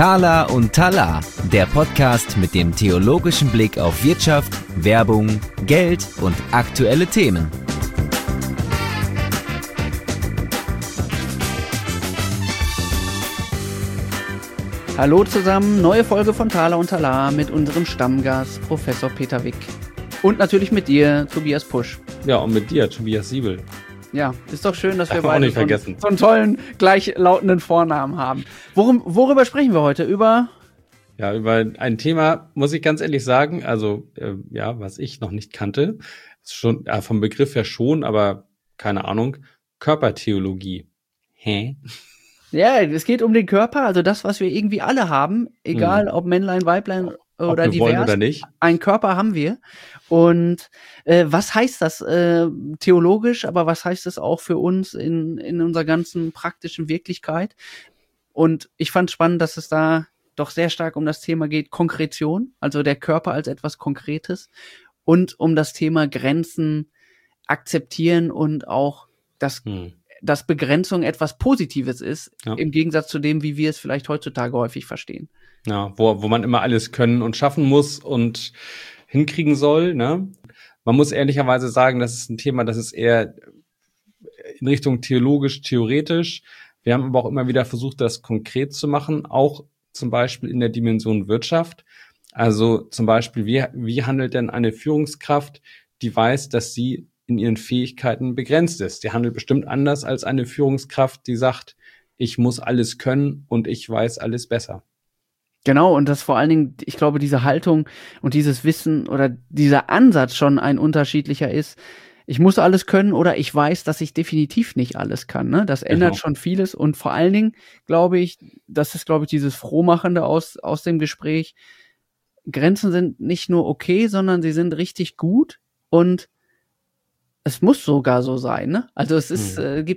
Thaler und Talar, der Podcast mit dem theologischen Blick auf Wirtschaft, Werbung, Geld und aktuelle Themen. Hallo zusammen, neue Folge von Thaler und Talar mit unserem Stammgast Professor Peter Wick. Und natürlich mit dir, Tobias Pusch. Ja, und mit dir, Tobias Siebel. Ja, ist doch schön, dass wir beide so einen tollen, gleichlautenden Vornamen haben. Worüber sprechen wir heute? Über ein Thema, muss ich ganz ehrlich sagen, was ich noch nicht kannte, ist schon vom Begriff her schon, aber keine Ahnung, Körpertheologie. Hä? Ja, es geht um den Körper, also das, was wir irgendwie alle haben, egal ob Männlein, Weiblein oder divers. Wollen oder nicht. Einen Körper haben wir. Und was heißt das theologisch, aber was heißt das auch für uns in unserer ganzen praktischen Wirklichkeit? Und ich fand spannend, dass es da doch sehr stark um das Thema geht, Konkretion, also der Körper als etwas Konkretes und um das Thema Grenzen akzeptieren und auch dass Begrenzung etwas Positives ist, im Gegensatz zu dem, wie wir es vielleicht heutzutage häufig verstehen. Ja, wo man immer alles können und schaffen muss und hinkriegen soll, ne? Man muss ehrlicherweise sagen, das ist ein Thema, das ist eher in Richtung theologisch-theoretisch. Wir haben aber auch immer wieder versucht, das konkret zu machen, auch zum Beispiel in der Dimension Wirtschaft. Also zum Beispiel, wie handelt denn eine Führungskraft, die weiß, dass sie in ihren Fähigkeiten begrenzt ist? Die handelt bestimmt anders als eine Führungskraft, die sagt, ich muss alles können und ich weiß alles besser. Genau, und das vor allen Dingen, ich glaube, diese Haltung und dieses Wissen oder dieser Ansatz schon ein unterschiedlicher ist. Ich muss alles können oder ich weiß, dass ich definitiv nicht alles kann. Ne? Das ändert schon vieles und vor allen Dingen, glaube ich, das ist, dieses Frohmachende aus dem Gespräch. Grenzen sind nicht nur okay, sondern sie sind richtig gut und es muss sogar so sein. Ne? Also es ist,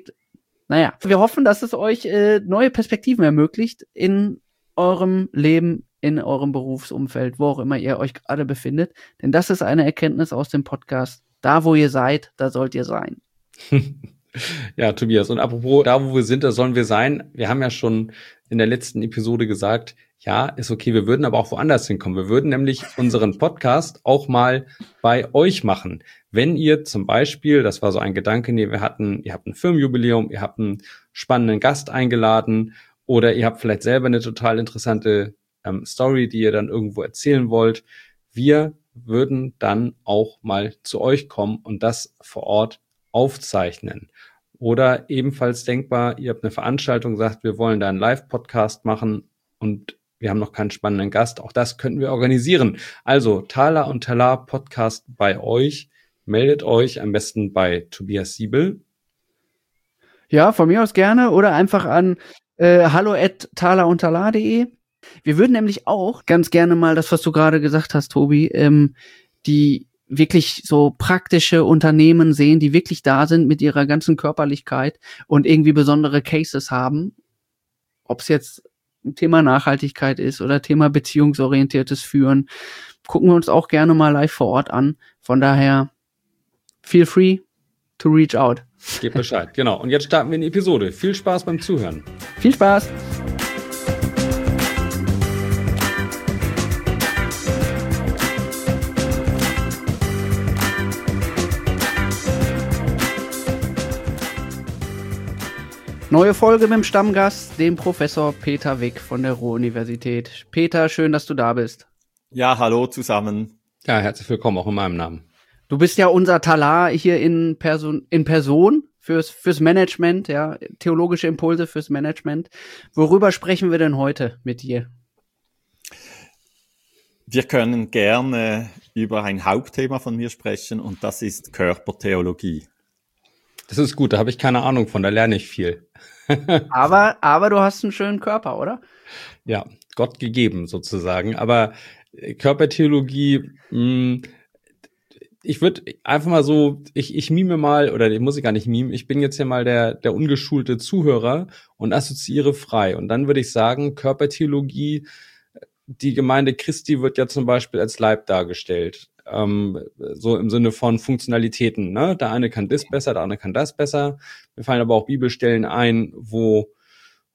wir hoffen, dass es euch neue Perspektiven ermöglicht in eurem Leben, in eurem Berufsumfeld, wo auch immer ihr euch gerade befindet. Denn das ist eine Erkenntnis aus dem Podcast. Da, wo ihr seid, da sollt ihr sein. Ja, Tobias, und apropos, da, wo wir sind, da sollen wir sein. Wir haben ja schon in der letzten Episode gesagt, ja, ist okay, wir würden aber auch woanders hinkommen. Wir würden nämlich unseren Podcast auch mal bei euch machen. Wenn ihr zum Beispiel, das war so ein Gedanke, ihr habt ein Firmenjubiläum, ihr habt einen spannenden Gast eingeladen oder ihr habt vielleicht selber eine total interessante Story, die ihr dann irgendwo erzählen wollt. Wir würden dann auch mal zu euch kommen und das vor Ort aufzeichnen. Oder ebenfalls denkbar, ihr habt eine Veranstaltung, sagt, wir wollen da einen Live-Podcast machen und wir haben noch keinen spannenden Gast. Auch das könnten wir organisieren. Also Thaler und Talar Podcast bei euch. Meldet euch am besten bei Tobias Siebel. Ja, von mir aus gerne oder einfach an hallo@thalerundtalar.de. Wir würden nämlich auch ganz gerne mal das, was du gerade gesagt hast, Tobi, die wirklich so praktische Unternehmen sehen, die wirklich da sind mit ihrer ganzen Körperlichkeit und irgendwie besondere Cases haben. Ob es jetzt ein Thema Nachhaltigkeit ist oder Thema beziehungsorientiertes Führen, gucken wir uns auch gerne mal live vor Ort an. Von daher, feel free to reach out. Gebt Bescheid, genau. Und jetzt starten wir in die Episode. Viel Spaß beim Zuhören. Viel Spaß! Neue Folge mit dem Stammgast, dem Professor Peter Wick von der Ruhr-Universität. Peter, schön, dass du da bist. Ja, hallo zusammen. Ja, herzlich willkommen auch in meinem Namen. Du bist ja unser Talar hier in Person fürs Management, ja, theologische Impulse fürs Management. Worüber sprechen wir denn heute mit dir? Wir können gerne über ein Hauptthema von mir sprechen und das ist Körpertheologie. Das ist gut, da habe ich keine Ahnung von, da lerne ich viel. aber du hast einen schönen Körper, oder? Ja, Gott gegeben sozusagen. Aber Körpertheologie, ich würde einfach mal so, ich mime mal, oder ich muss gar nicht mimen, ich bin jetzt hier mal der ungeschulte Zuhörer und assoziiere frei. Und dann würde ich sagen, Körpertheologie, die Gemeinde Christi wird ja zum Beispiel als Leib dargestellt. So im Sinne von Funktionalitäten, ne? Der eine kann das besser, der andere kann das besser. Mir fallen aber auch Bibelstellen ein, wo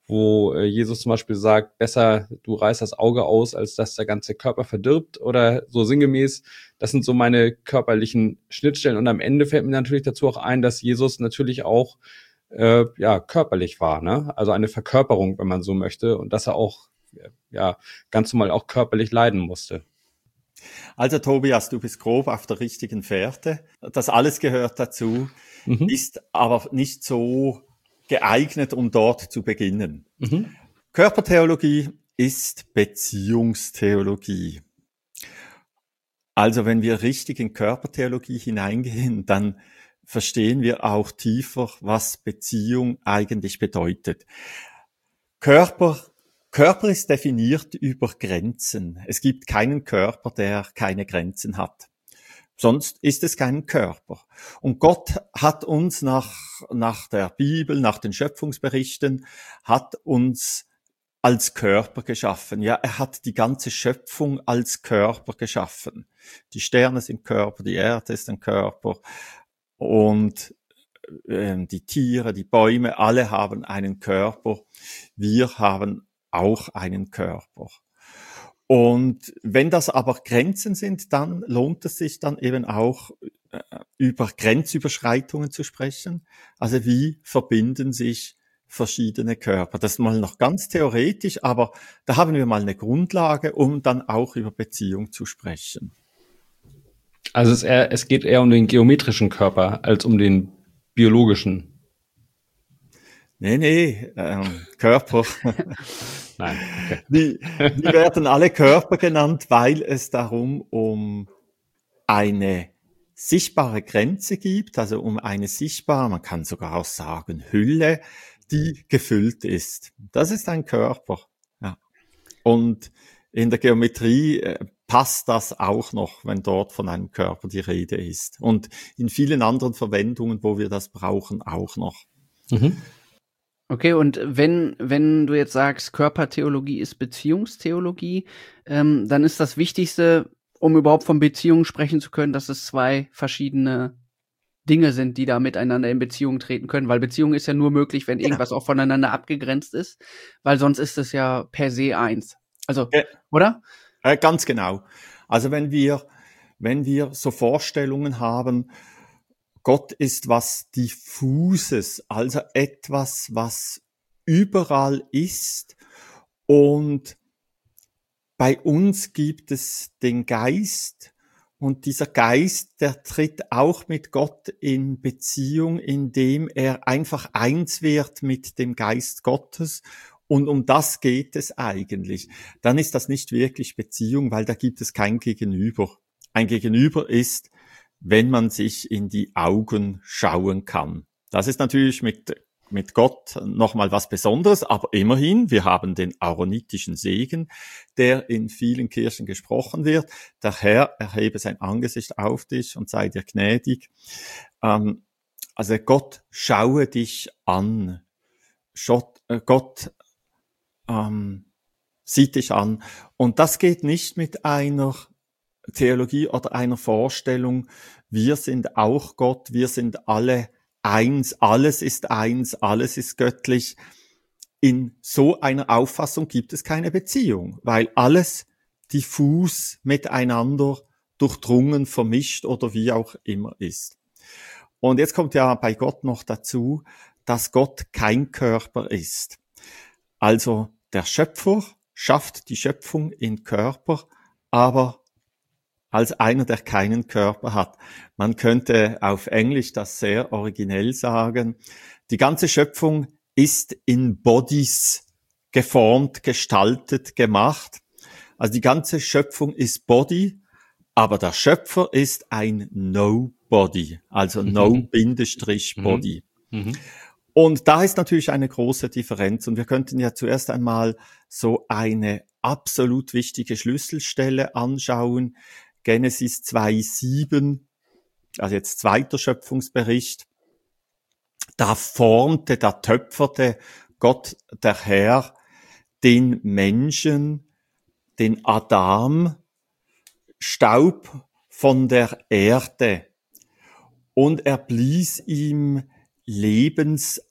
wo Jesus zum Beispiel sagt, besser du reißt das Auge aus, als dass der ganze Körper verdirbt oder so sinngemäß. Das sind so meine körperlichen Schnittstellen. Und am Ende fällt mir natürlich dazu auch ein, dass Jesus natürlich auch körperlich war, ne? Also eine Verkörperung, wenn man so möchte, und dass er auch ganz normal auch körperlich leiden musste. Also Tobias, du bist grob auf der richtigen Fährte. Das alles gehört dazu, ist aber nicht so geeignet, um dort zu beginnen. Körpertheologie ist Beziehungstheologie. Also wenn wir richtig in Körpertheologie hineingehen, dann verstehen wir auch tiefer, was Beziehung eigentlich bedeutet. Körper ist definiert über Grenzen. Es gibt keinen Körper, der keine Grenzen hat. Sonst ist es kein Körper. Und Gott hat uns nach der Bibel, nach den Schöpfungsberichten, hat uns als Körper geschaffen. Ja, er hat die ganze Schöpfung als Körper geschaffen. Die Sterne sind Körper, die Erde ist ein Körper und die Tiere, die Bäume, alle haben einen Körper. Wir haben auch einen Körper. Und wenn das aber Grenzen sind, dann lohnt es sich dann eben auch über Grenzüberschreitungen zu sprechen. Also wie verbinden sich verschiedene Körper? Das ist mal noch ganz theoretisch, aber da haben wir mal eine Grundlage, um dann auch über Beziehung zu sprechen. Also es geht eher um den geometrischen Körper als um den biologischen. Nee, Körper. Nein, okay. Die werden alle Körper genannt, weil es darum um eine sichtbare Grenze gibt, also um eine sichtbare, man kann sogar auch sagen Hülle, die gefüllt ist. Das ist ein Körper. Ja. Und in der Geometrie passt das auch noch, wenn dort von einem Körper die Rede ist. Und in vielen anderen Verwendungen, wo wir das brauchen, auch noch. Okay, und wenn du jetzt sagst, Körpertheologie ist Beziehungstheologie, dann ist das Wichtigste, um überhaupt von Beziehungen sprechen zu können, dass es zwei verschiedene Dinge sind, die da miteinander in Beziehung treten können, weil Beziehung ist ja nur möglich, wenn irgendwas auch voneinander abgegrenzt ist, weil sonst ist es ja per se eins. Also, oder? Ganz genau. Also wenn wir so Vorstellungen haben, Gott ist was Diffuses, also etwas, was überall ist, und bei uns gibt es den Geist, und dieser Geist, der tritt auch mit Gott in Beziehung, indem er einfach eins wird mit dem Geist Gottes. Und um das geht es eigentlich. Dann ist das nicht wirklich Beziehung, weil da gibt es kein Gegenüber. Ein Gegenüber ist, wenn man sich in die Augen schauen kann. Das ist natürlich mit Gott nochmal was Besonderes, aber immerhin, wir haben den aaronitischen Segen, der in vielen Kirchen gesprochen wird. Der Herr erhebe sein Angesicht auf dich und sei dir gnädig. Also Gott schaue dich an. Gott sieht dich an. Und das geht nicht mit einer Theologie oder einer Vorstellung, wir sind auch Gott, wir sind alle eins, alles ist göttlich. In so einer Auffassung gibt es keine Beziehung, weil alles diffus miteinander durchdrungen, vermischt oder wie auch immer ist. Und jetzt kommt ja bei Gott noch dazu, dass Gott kein Körper ist. Also der Schöpfer schafft die Schöpfung in Körper, aber als einer, der keinen Körper hat. Man könnte auf Englisch das sehr originell sagen. Die ganze Schöpfung ist in Bodies geformt, gestaltet, gemacht. Also die ganze Schöpfung ist Body, aber der Schöpfer ist ein Nobody, also No-Body. Und da ist natürlich eine große Differenz. Und wir könnten ja zuerst einmal so eine absolut wichtige Schlüsselstelle anschauen. Genesis 2,7, also jetzt zweiter Schöpfungsbericht. Da töpferte Gott, der Herr, den Menschen, den Adam, Staub von der Erde, und er blies ihm Lebensatem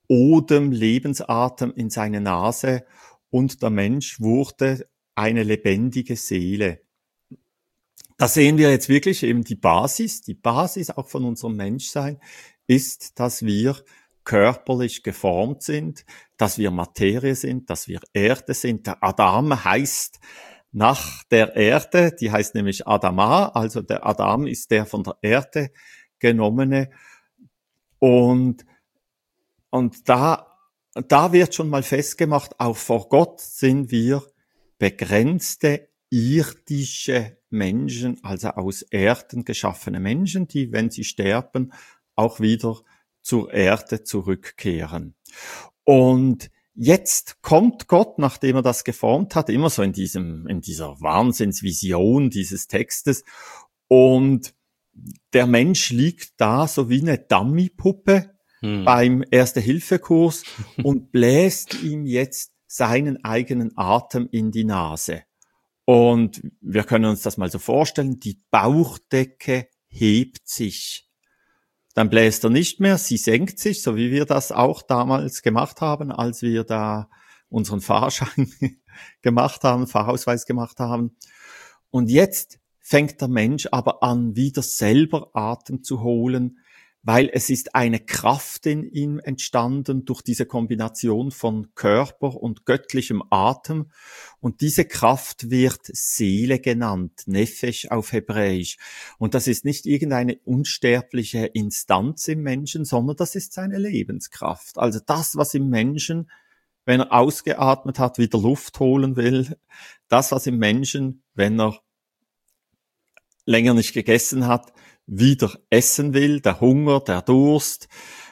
Odem, Lebensatem in seine Nase und der Mensch wurde eine lebendige Seele. Da sehen wir jetzt wirklich eben die Basis auch von unserem Menschsein ist, dass wir körperlich geformt sind, dass wir Materie sind, dass wir Erde sind. Der Adam heißt nach der Erde, die heißt nämlich Adama, also der Adam ist der von der Erde genommene. Und da wird schon mal festgemacht, auch vor Gott sind wir begrenzte irdische Menschen, also aus Erden geschaffene Menschen, die, wenn sie sterben, auch wieder zur Erde zurückkehren. Und jetzt kommt Gott, nachdem er das geformt hat, immer so in dieser Wahnsinnsvision dieses Textes, und der Mensch liegt da so wie eine Dummypuppe beim Erste-Hilfe-Kurs und bläst ihm jetzt seinen eigenen Atem in die Nase. Und wir können uns das mal so vorstellen, die Bauchdecke hebt sich. Dann bläst er nicht mehr, sie senkt sich, so wie wir das auch damals gemacht haben, als wir da unseren Fahrschein gemacht haben, Fahrausweis gemacht haben. Und jetzt fängt der Mensch aber an, wieder selber Atem zu holen, weil es ist eine Kraft in ihm entstanden durch diese Kombination von Körper und göttlichem Atem. Und diese Kraft wird Seele genannt, Nefesh auf Hebräisch. Und das ist nicht irgendeine unsterbliche Instanz im Menschen, sondern das ist seine Lebenskraft. Also das, was im Menschen, wenn er ausgeatmet hat, wieder Luft holen will, das, was im Menschen, wenn er länger nicht gegessen hat, wieder essen will, der Hunger, der Durst,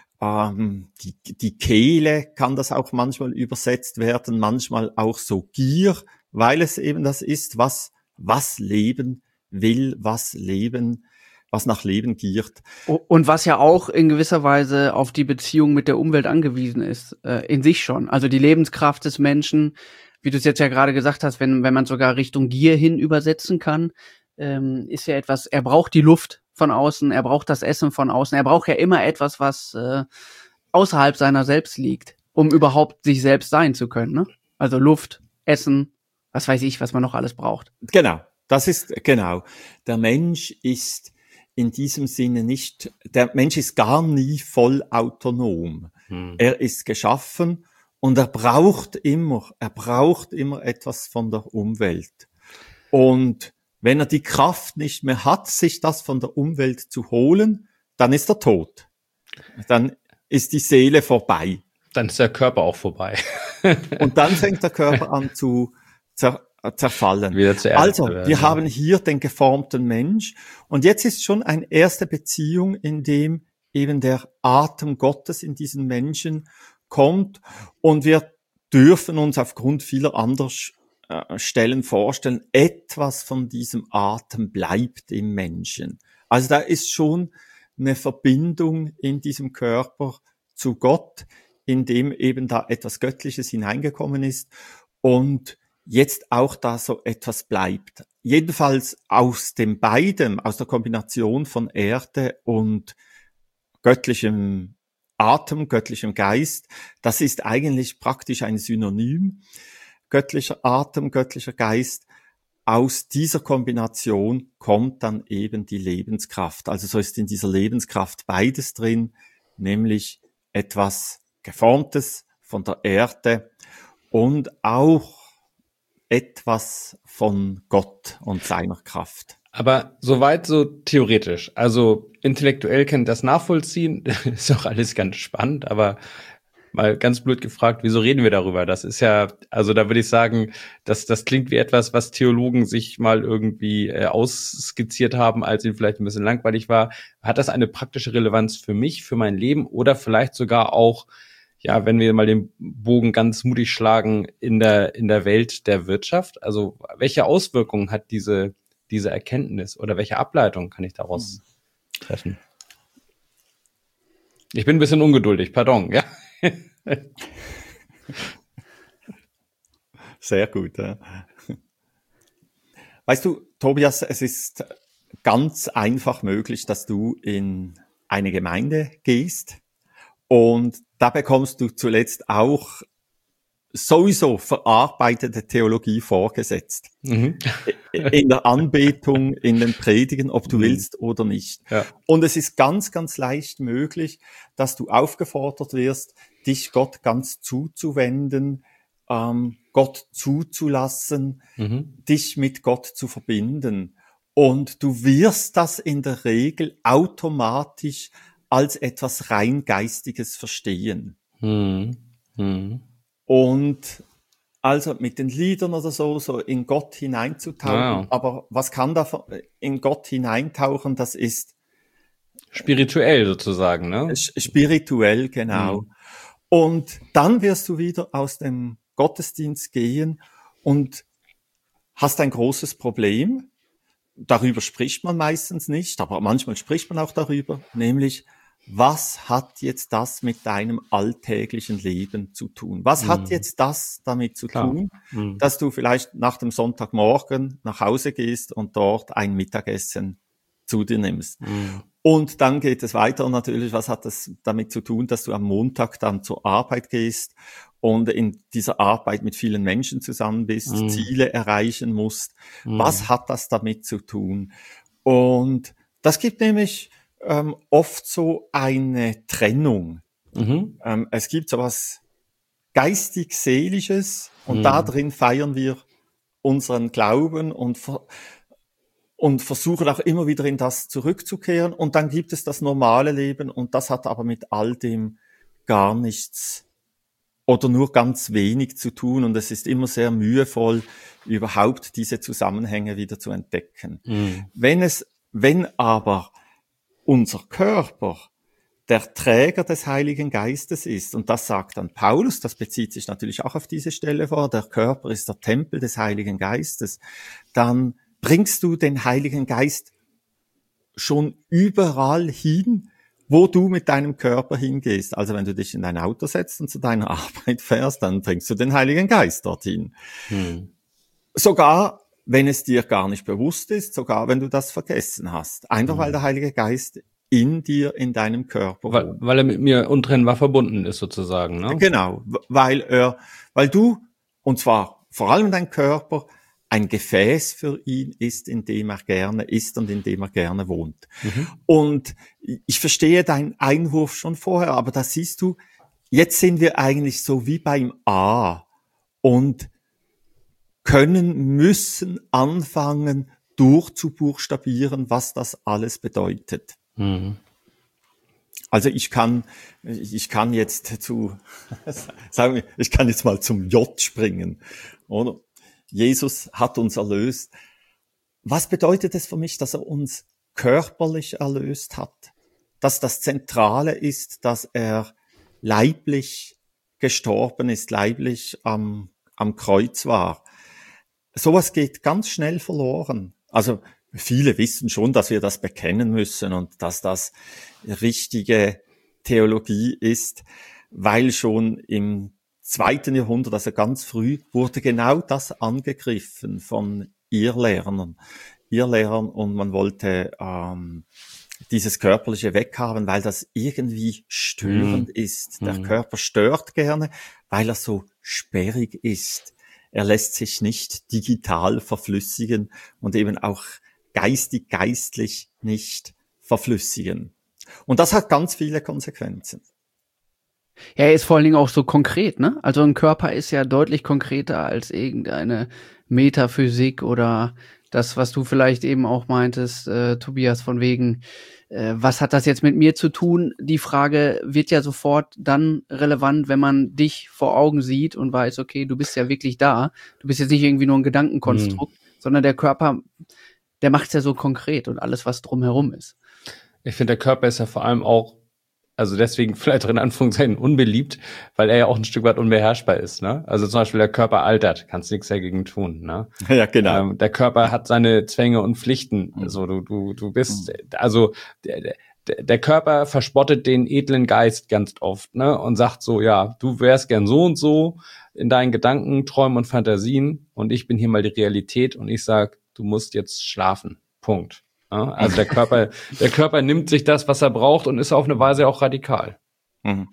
die Kehle kann das auch manchmal übersetzt werden, manchmal auch so Gier, weil es eben das ist, was Leben will, was nach Leben giert. Und was ja auch in gewisser Weise auf die Beziehung mit der Umwelt angewiesen ist, in sich schon. Also die Lebenskraft des Menschen, wie du es jetzt ja gerade gesagt hast, wenn man sogar Richtung Gier hin übersetzen kann, ist ja etwas, er braucht die Luft von außen, er braucht das Essen von außen, er braucht ja immer etwas, was außerhalb seiner selbst liegt, um überhaupt sich selbst sein zu können, ne? Also Luft, Essen, was weiß ich, was man noch alles braucht. Genau, das ist, genau. Der Mensch ist in diesem Sinne der Mensch ist gar nie voll autonom. Er ist geschaffen und er braucht immer etwas von der Umwelt. Und wenn er die Kraft nicht mehr hat, sich das von der Umwelt zu holen, dann ist er tot. Dann ist die Seele vorbei. Dann ist der Körper auch vorbei. Und dann fängt der Körper an zu zerfallen. Wieder zur Erde Also, werden, wir haben hier den geformten Mensch. Und jetzt ist schon eine erste Beziehung, in dem eben der Atem Gottes in diesen Menschen kommt. Und wir dürfen uns aufgrund vieler anderer Stellen vorstellen, etwas von diesem Atem bleibt im Menschen. Also da ist schon eine Verbindung in diesem Körper zu Gott, in dem eben da etwas Göttliches hineingekommen ist und jetzt auch da so etwas bleibt. Jedenfalls aus dem beiden, aus der Kombination von Erde und göttlichem Atem, göttlichem Geist, das ist eigentlich praktisch ein Synonym. Göttlicher Atem, göttlicher Geist, aus dieser Kombination kommt dann eben die Lebenskraft. Also so ist in dieser Lebenskraft beides drin, nämlich etwas Geformtes von der Erde und auch etwas von Gott und seiner Kraft. Aber soweit so theoretisch. Also intellektuell kann das nachvollziehen, ist auch alles ganz spannend, aber mal ganz blöd gefragt, wieso reden wir darüber? Das ist ja, also da würde ich sagen, das klingt wie etwas, was Theologen sich mal irgendwie ausskizziert haben, als ihnen vielleicht ein bisschen langweilig war. Hat das eine praktische Relevanz für mich, für mein Leben oder vielleicht sogar auch, ja, wenn wir mal den Bogen ganz mutig schlagen, in der Welt der Wirtschaft? Also welche Auswirkungen hat diese Erkenntnis oder welche Ableitung kann ich daraus treffen? Ich bin ein bisschen ungeduldig, pardon, ja. Sehr gut. Ja. Weißt du, Tobias, es ist ganz einfach möglich, dass du in eine Gemeinde gehst und da bekommst du zuletzt auch sowieso verarbeitete Theologie vorgesetzt. In der Anbetung, in den Predigen, ob du willst oder nicht. Ja. Und es ist ganz, ganz leicht möglich, dass du aufgefordert wirst, dich Gott ganz zuzuwenden, Gott zuzulassen, dich mit Gott zu verbinden. Und du wirst das in der Regel automatisch als etwas rein Geistiges verstehen. Und also mit den Liedern oder so in Gott hineinzutauchen. Ja. Aber was kann da in Gott hineintauchen? Das ist spirituell sozusagen, ne? Spirituell, genau. Und dann wirst du wieder aus dem Gottesdienst gehen und hast ein großes Problem. Darüber spricht man meistens nicht, aber manchmal spricht man auch darüber, nämlich, was hat jetzt das mit deinem alltäglichen Leben zu tun? Was hat jetzt das damit zu tun, dass du vielleicht nach dem Sonntagmorgen nach Hause gehst und dort ein Mittagessen zu dir nimmst? Und dann geht es weiter natürlich, was hat das damit zu tun, dass du am Montag dann zur Arbeit gehst und in dieser Arbeit mit vielen Menschen zusammen bist, Ziele erreichen musst? Was hat das damit zu tun? Und das gibt nämlich oft so eine Trennung. Es gibt sowas geistig-seelisches und da drin feiern wir unseren Glauben und versuchen auch immer wieder in das zurückzukehren. Und dann gibt es das normale Leben und das hat aber mit all dem gar nichts oder nur ganz wenig zu tun. Und es ist immer sehr mühevoll, überhaupt diese Zusammenhänge wieder zu entdecken. Wenn aber unser Körper der Träger des Heiligen Geistes ist, und das sagt dann Paulus, das bezieht sich natürlich auch auf diese Stelle vor, der Körper ist der Tempel des Heiligen Geistes, dann bringst du den Heiligen Geist schon überall hin, wo du mit deinem Körper hingehst. Also wenn du dich in dein Auto setzt und zu deiner Arbeit fährst, dann bringst du den Heiligen Geist dorthin. Sogar wenn es dir gar nicht bewusst ist, sogar wenn du das vergessen hast. Einfach weil der Heilige Geist in dir, in deinem Körper wohnt. Weil er mit mir untrennbar verbunden ist sozusagen, ne? Genau, weil du, und zwar vor allem dein Körper, ein Gefäß für ihn ist, in dem er gerne ist und in dem er gerne wohnt. Und ich verstehe deinen Einwurf schon vorher, aber da siehst du, jetzt sind wir eigentlich so wie beim A und müssen anfangen, durchzubuchstabieren, was das alles bedeutet. Also ich kann jetzt mal zum J springen, oder? Jesus hat uns erlöst. Was bedeutet es für mich, dass er uns körperlich erlöst hat? Dass das Zentrale ist, dass er leiblich gestorben ist, leiblich am Kreuz war. Sowas geht ganz schnell verloren. Also viele wissen schon, dass wir das bekennen müssen und dass das richtige Theologie ist, weil schon im 2. Jahrhundert, also ganz früh, wurde genau das angegriffen von Irrlehrern und man wollte dieses Körperliche weghaben, weil das irgendwie störend ist. Der Körper stört gerne, weil er so sperrig ist. Er lässt sich nicht digital verflüssigen und eben auch geistlich nicht verflüssigen. Und das hat ganz viele Konsequenzen. Ja, er ist vor allen Dingen auch so konkret, ne? Also ein Körper ist ja deutlich konkreter als irgendeine Metaphysik oder das, was du vielleicht eben auch meintest, Tobias, von wegen, was hat das jetzt mit mir zu tun? Die Frage wird ja sofort dann relevant, wenn man dich vor Augen sieht und weiß, okay, du bist ja wirklich da. Du bist jetzt nicht irgendwie nur ein Gedankenkonstrukt, sondern der Körper, der macht's ja so konkret und alles, was drumherum ist. Ich finde, der Körper ist ja vor allem auch, also deswegen vielleicht auch in Anführungszeichen unbeliebt, weil er ja auch ein Stück weit unbeherrschbar ist, ne? Also zum Beispiel der Körper altert, kannst nichts dagegen tun, ne? Ja, genau. Der Körper hat seine Zwänge und Pflichten. Also du bist, also der Körper verspottet den edlen Geist ganz oft, ne? Und sagt so, ja, du wärst gern so und so in deinen Gedanken, Träumen und Fantasien und ich bin hier mal die Realität und ich sag, du musst jetzt schlafen. Punkt. Ja, also der Körper nimmt sich das, was er braucht und ist auf eine Weise auch radikal.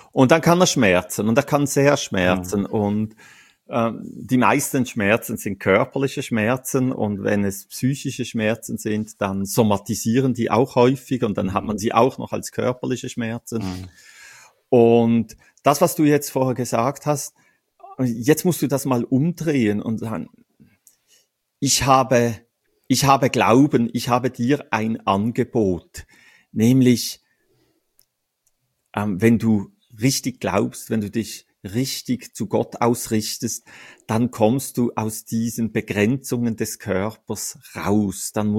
Und dann kann er schmerzen und er kann sehr schmerzen und die meisten Schmerzen sind körperliche Schmerzen und wenn es psychische Schmerzen sind, dann somatisieren die auch häufig und dann hat man sie auch noch als körperliche Schmerzen. Und das, was du jetzt vorher gesagt hast, jetzt musst du das mal umdrehen und sagen, ich habe Glauben, ich habe dir ein Angebot, nämlich wenn du richtig glaubst, wenn du dich richtig zu Gott ausrichtest, dann kommst du aus diesen Begrenzungen des Körpers raus. Dann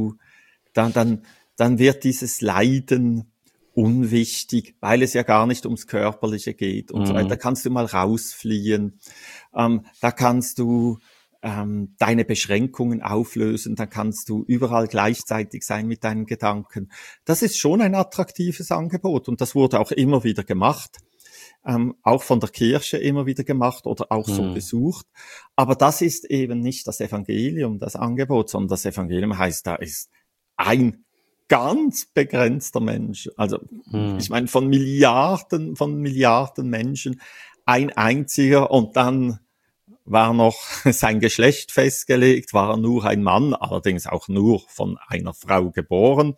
wird dieses Leiden unwichtig, weil es ja gar nicht ums Körperliche geht und so weiter. Da kannst du mal rausfliehen. Da kannst du deine Beschränkungen auflösen, dann kannst du überall gleichzeitig sein mit deinen Gedanken. Das ist schon ein attraktives Angebot und das wurde auch immer wieder gemacht. Auch von der Kirche immer wieder gemacht oder auch so besucht. Aber das ist eben nicht das Evangelium, das Angebot, sondern das Evangelium heißt, da ist ein ganz begrenzter Mensch. Also, ich meine, von Milliarden Menschen ein einziger und dann war noch sein Geschlecht festgelegt, war er nur ein Mann, allerdings auch nur von einer Frau geboren.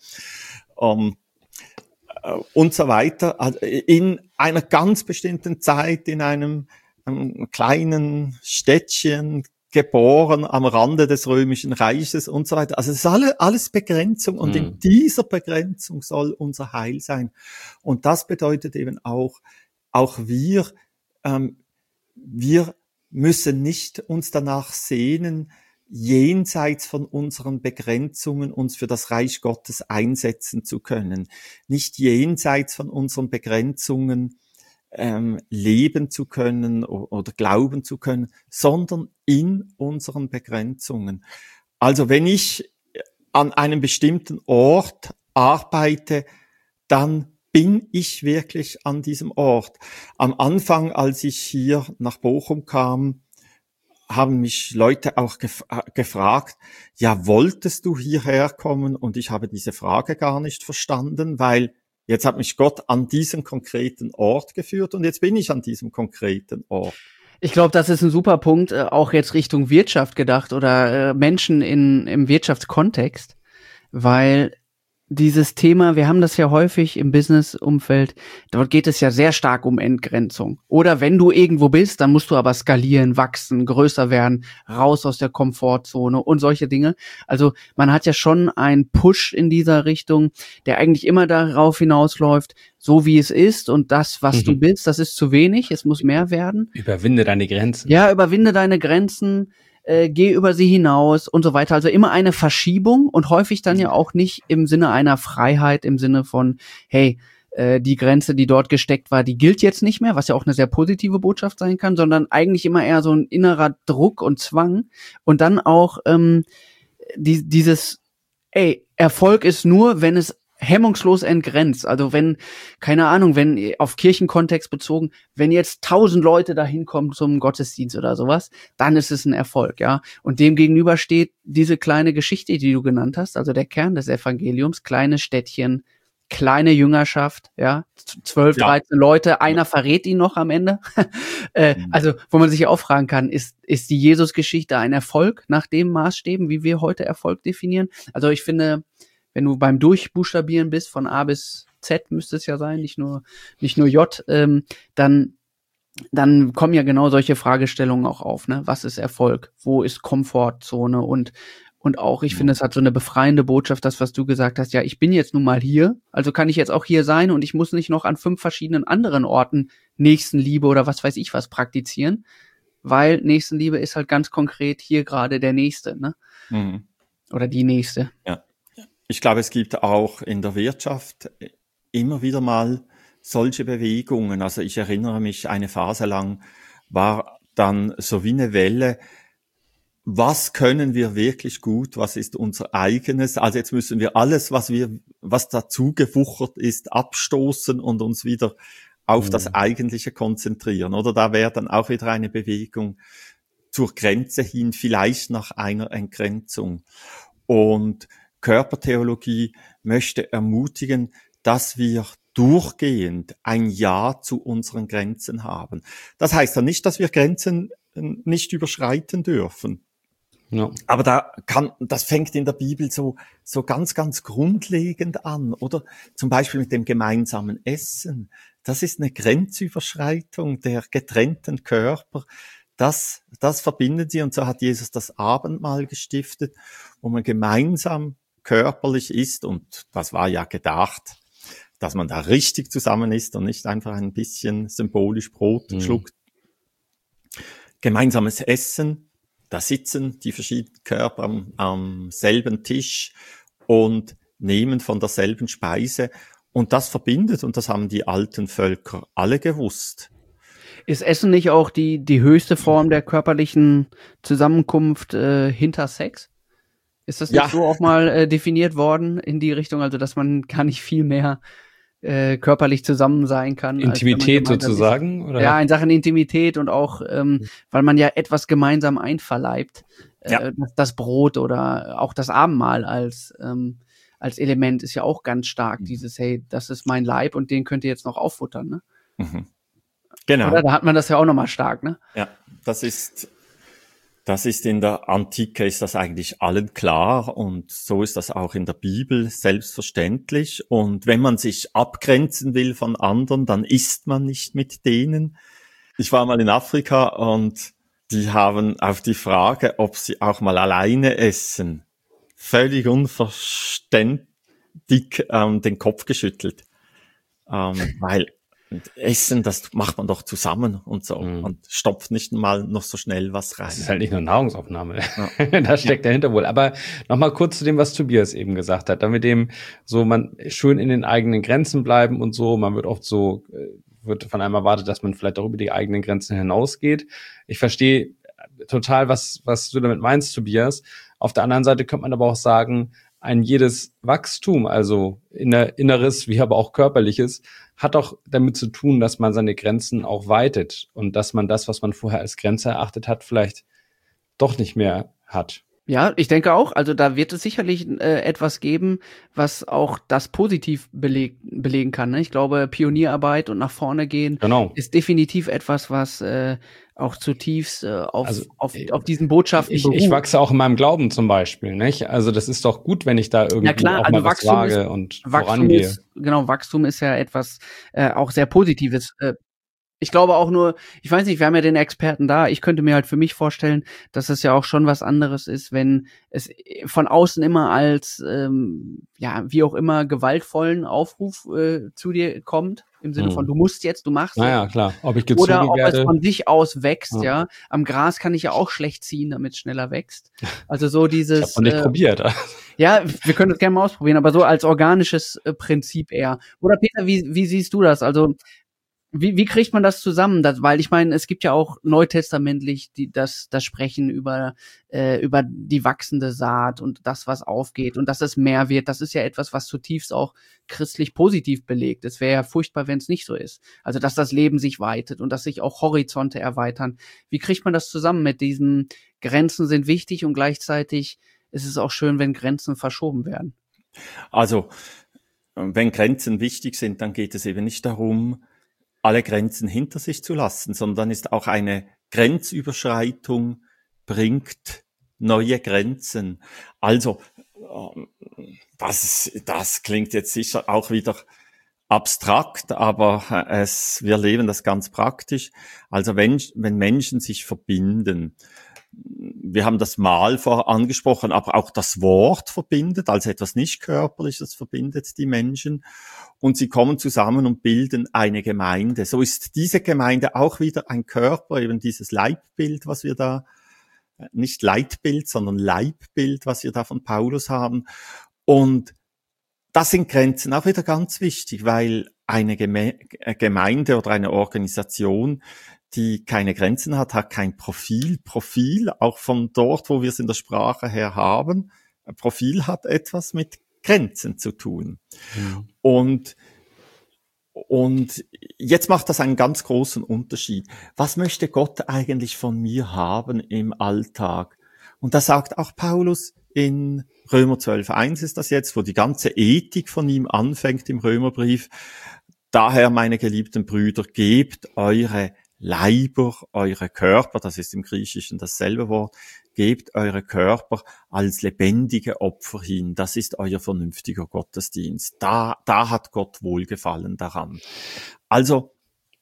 Und so weiter, also in einer ganz bestimmten Zeit, in einem kleinen Städtchen geboren, am Rande des Römischen Reiches und so weiter. Also es ist alles Begrenzung und in dieser Begrenzung soll unser Heil sein. Und das bedeutet eben auch wir müssen nicht uns danach sehnen, jenseits von unseren Begrenzungen uns für das Reich Gottes einsetzen zu können. Nicht jenseits von unseren Begrenzungen leben zu können oder glauben zu können, sondern in unseren Begrenzungen. Also wenn ich an einem bestimmten Ort arbeite, dann bin ich wirklich an diesem Ort. Am Anfang, als ich hier nach Bochum kam, haben mich Leute auch gefragt, ja, wolltest du hierher kommen? Und ich habe diese Frage gar nicht verstanden, weil jetzt hat mich Gott an diesen konkreten Ort geführt und jetzt bin ich an diesem konkreten Ort. Ich glaube, das ist ein super Punkt, auch jetzt Richtung Wirtschaft gedacht oder Menschen im Wirtschaftskontext, weil dieses Thema, wir haben das ja häufig im Business-Umfeld, dort geht es ja sehr stark um Entgrenzung. Oder wenn du irgendwo bist, dann musst du aber skalieren, wachsen, größer werden, raus aus der Komfortzone und solche Dinge. Also man hat ja schon einen Push in dieser Richtung, der eigentlich immer darauf hinausläuft, so wie es ist und das, was du bist, das ist zu wenig, es muss mehr werden. Überwinde deine Grenzen. Ja, überwinde deine Grenzen. Geh über sie hinaus und so weiter. Also immer eine Verschiebung und häufig dann ja auch nicht im Sinne einer Freiheit, im Sinne von, hey, die Grenze, die dort gesteckt war, die gilt jetzt nicht mehr, was ja auch eine sehr positive Botschaft sein kann, sondern eigentlich immer eher so ein innerer Druck und Zwang und dann auch dieses, Erfolg ist nur, wenn es hemmungslos entgrenzt. Also wenn, keine Ahnung, wenn auf Kirchenkontext bezogen, wenn jetzt 1000 Leute da hinkommen zum Gottesdienst oder sowas, dann ist es ein Erfolg, ja. Und dem gegenüber steht diese kleine Geschichte, die du genannt hast, also der Kern des Evangeliums, kleine Städtchen, kleine Jüngerschaft, ja, 12, 13 Leute, einer verrät ihn noch am Ende. Also, wo man sich ja auch fragen kann, ist die Jesus-Geschichte ein Erfolg nach dem Maßstäben, wie wir heute Erfolg definieren? Also ich finde, wenn du beim Durchbuchstabieren bist, von A bis Z müsste es ja sein, nicht nur J, dann kommen ja genau solche Fragestellungen auch auf, ne? Was ist Erfolg? Wo ist Komfortzone? Und auch, ich finde, es hat so eine befreiende Botschaft, das, was du gesagt hast, ja, ich bin jetzt nun mal hier, also kann ich jetzt auch hier sein und ich muss nicht noch an 5 verschiedenen anderen Orten Nächstenliebe oder was weiß ich was praktizieren, weil Nächstenliebe ist halt ganz konkret hier gerade der Nächste, ne? Oder die Nächste. Ja. Ich glaube, es gibt auch in der Wirtschaft immer wieder mal solche Bewegungen. Also ich erinnere mich, eine Phase lang war dann so wie eine Welle, was können wir wirklich gut, was ist unser eigenes? Also jetzt müssen wir alles, was dazu gewuchert ist, abstoßen und uns wieder auf das Eigentliche konzentrieren. Oder da wäre dann auch wieder eine Bewegung zur Grenze hin, vielleicht nach einer Entgrenzung. Und Körpertheologie möchte ermutigen, dass wir durchgehend ein Ja zu unseren Grenzen haben. Das heißt ja nicht, dass wir Grenzen nicht überschreiten dürfen. Ja. Aber das fängt in der Bibel so ganz, ganz grundlegend an, oder? Zum Beispiel mit dem gemeinsamen Essen. Das ist eine Grenzüberschreitung der getrennten Körper. Das verbindet sie, und so hat Jesus das Abendmahl gestiftet, wo man gemeinsam körperlich isst, und das war ja gedacht, dass man da richtig zusammen isst und nicht einfach ein bisschen symbolisch Brot schluckt. Gemeinsames Essen, da sitzen die verschiedenen Körper am selben Tisch und nehmen von derselben Speise, und das verbindet, und das haben die alten Völker alle gewusst. Ist Essen nicht auch die höchste Form der körperlichen Zusammenkunft hinter Sex? Ist das nicht so auch mal definiert worden in die Richtung, also dass man gar nicht viel mehr körperlich zusammen sein kann? Intimität sozusagen? Oder? Ja, in Sachen Intimität und auch, weil man ja etwas gemeinsam einverleibt. Das Brot oder auch das Abendmahl als Element ist ja auch ganz stark. Dieses, hey, das ist mein Leib und den könnt ihr jetzt noch auffuttern, ne? Mhm. Genau. Oder da hat man das ja auch nochmal stark, ne? Ja, das ist in der Antike, ist das eigentlich allen klar, und so ist das auch in der Bibel selbstverständlich. Und wenn man sich abgrenzen will von anderen, dann isst man nicht mit denen. Ich war mal in Afrika, und die haben auf die Frage, ob sie auch mal alleine essen, völlig unverständlich den Kopf geschüttelt, weil Essen, das macht man doch zusammen und so. Und stopft nicht mal noch so schnell was rein. Das ist halt nicht nur Nahrungsaufnahme. Ja. Da steckt dahinter wohl. Aber nochmal kurz zu dem, was Tobias eben gesagt hat. Dann mit dem, so man schön in den eigenen Grenzen bleiben und so. Man wird oft so, wird von einem erwartet, dass man vielleicht auch über die eigenen Grenzen hinausgeht. Ich verstehe total, was du damit meinst, Tobias. Auf der anderen Seite könnte man aber auch sagen, ein jedes Wachstum, also inneres wie aber auch körperliches, hat auch damit zu tun, dass man seine Grenzen auch weitet und dass man das, was man vorher als Grenze erachtet hat, vielleicht doch nicht mehr hat. Ja, ich denke auch. Also da wird es sicherlich etwas geben, was auch das positiv belegen kann. Ne? Ich glaube, Pionierarbeit und nach vorne gehen ist definitiv etwas, was auch zutiefst auf diesen Botschaften beruht. Ich wachse auch in meinem Glauben zum Beispiel, nicht? Also das ist doch gut, wenn ich da irgendwie auch mal was wage und vorangehe. Wachstum ist ja etwas auch sehr Positives. Ich glaube auch nur, ich weiß nicht, wir haben ja den Experten da, ich könnte mir halt für mich vorstellen, dass es ja auch schon was anderes ist, wenn es von außen immer als, wie auch immer, gewaltvollen Aufruf zu dir kommt, im Sinne von, du musst jetzt, du machst naja, klar, ob ich gezogen oder ob werde. es von sich aus wächst, ja. Am Gras kann ich ja auch schlecht ziehen, damit es schneller wächst. Also so dieses... Ich hab's noch nicht probiert. Ja, wir können das gerne mal ausprobieren, aber so als organisches Prinzip eher. Oder Peter, wie siehst du das? Also wie kriegt man das zusammen? Weil ich meine, es gibt ja auch neutestamentlich das Sprechen über die wachsende Saat und das, was aufgeht und dass es mehr wird. Das ist ja etwas, was zutiefst auch christlich positiv belegt. Es wäre ja furchtbar, wenn es nicht so ist. Also, dass das Leben sich weitet und dass sich auch Horizonte erweitern. Wie kriegt man das zusammen mit diesen Grenzen sind wichtig und gleichzeitig ist es auch schön, wenn Grenzen verschoben werden? Also, wenn Grenzen wichtig sind, dann geht es eben nicht darum, alle Grenzen hinter sich zu lassen, sondern ist auch eine Grenzüberschreitung bringt neue Grenzen. Also, das klingt jetzt sicher auch wieder abstrakt, aber wir leben das ganz praktisch. Also wenn Menschen sich verbinden, wir haben das Mahl vorher angesprochen, aber auch das Wort verbindet, also etwas nicht Körperliches verbindet die Menschen und sie kommen zusammen und bilden eine Gemeinde. So ist diese Gemeinde auch wieder ein Körper, eben dieses Leibbild, was wir da, nicht Leitbild, sondern Leibbild, was wir da von Paulus haben. Und das sind Grenzen auch wieder ganz wichtig, weil eine Gemeinde oder eine Organisation, die keine Grenzen hat, hat kein Profil. Profil, auch von dort, wo wir es in der Sprache her haben. Ein Profil hat etwas mit Grenzen zu tun. Ja. Und jetzt macht das einen ganz großen Unterschied. Was möchte Gott eigentlich von mir haben im Alltag? Und da sagt auch Paulus in Römer 12,1 ist das jetzt, wo die ganze Ethik von ihm anfängt im Römerbrief. Daher, meine geliebten Brüder, gebt eure Leiber, eure Körper, das ist im Griechischen dasselbe Wort, gebt eure Körper als lebendige Opfer hin. Das ist euer vernünftiger Gottesdienst. Da hat Gott Wohlgefallen daran. Also,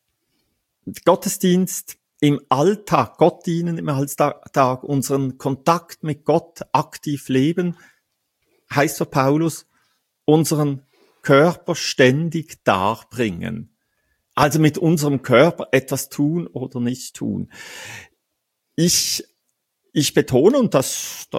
Gottesdienst im Alltag, Gott dienen im Alltag, unseren Kontakt mit Gott aktiv leben, heißt für Paulus, unseren Körper ständig darbringen. Also mit unserem Körper etwas tun oder nicht tun. Ich betone, und das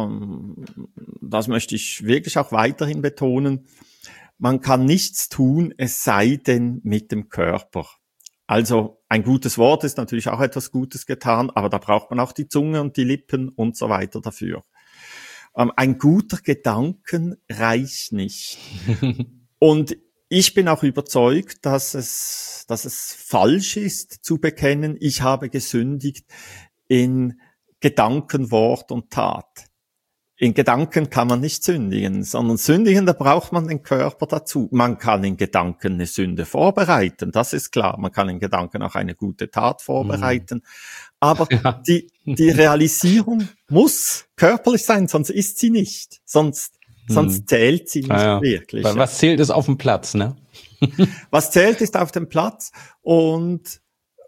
möchte ich wirklich auch weiterhin betonen, man kann nichts tun, es sei denn mit dem Körper. Also ein gutes Wort ist natürlich auch etwas Gutes getan, aber da braucht man auch die Zunge und die Lippen und so weiter dafür. Ein guter Gedanken reicht nicht. Und ich bin auch überzeugt, dass es falsch ist zu bekennen, ich habe gesündigt in Gedanken, Wort und Tat. In Gedanken kann man nicht sündigen, sondern sündigen, da braucht man den Körper dazu. Man kann in Gedanken eine Sünde vorbereiten, das ist klar. Man kann in Gedanken auch eine gute Tat vorbereiten. Aber ja, die Realisierung muss körperlich sein, sonst ist sie nicht. Sonst zählt sie nicht wirklich. Weil was zählt, ist auf dem Platz, ne? Was zählt, ist auf dem Platz und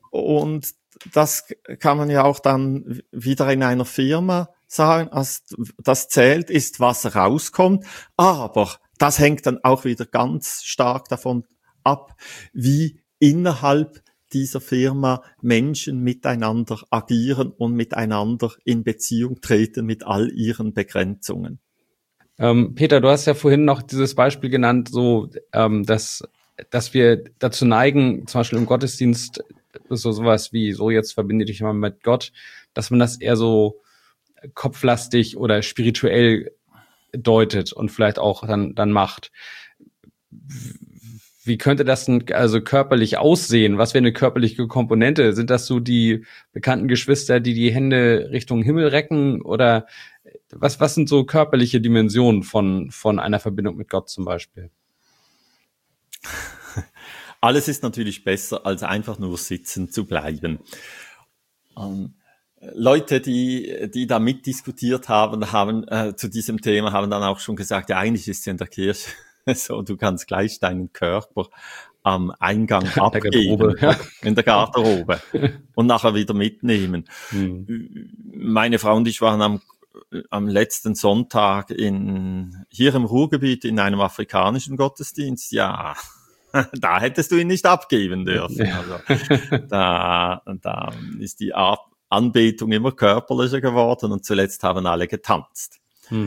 das kann man ja auch dann wieder in einer Firma sagen, das zählt, ist, was rauskommt, aber das hängt dann auch wieder ganz stark davon ab, wie innerhalb dieser Firma Menschen miteinander agieren und miteinander in Beziehung treten mit all ihren Begrenzungen. Peter, du hast ja vorhin noch dieses Beispiel genannt, so dass wir dazu neigen, zum Beispiel im Gottesdienst sowas wie, so jetzt verbinde dich mal mit Gott, dass man das eher so kopflastig oder spirituell deutet und vielleicht auch dann macht. Wie könnte das denn also körperlich aussehen? Was wäre eine körperliche Komponente? Sind das so die bekannten Geschwister, die Hände Richtung Himmel recken? Oder was sind so körperliche Dimensionen von einer Verbindung mit Gott zum Beispiel? Alles ist natürlich besser, als einfach nur sitzen zu bleiben. Leute, die da mitdiskutiert haben zu diesem Thema, haben dann auch schon gesagt, ja, eigentlich ist es in der Kirche so, du kannst gleich deinen Körper am Eingang abgeben, in der Garderobe und nachher wieder mitnehmen. Meine Frau und ich waren am letzten Sonntag hier im Ruhrgebiet in einem afrikanischen Gottesdienst. Ja, da hättest du ihn nicht abgeben dürfen. Also, da ist die Anbetung immer körperlicher geworden und zuletzt haben alle getanzt.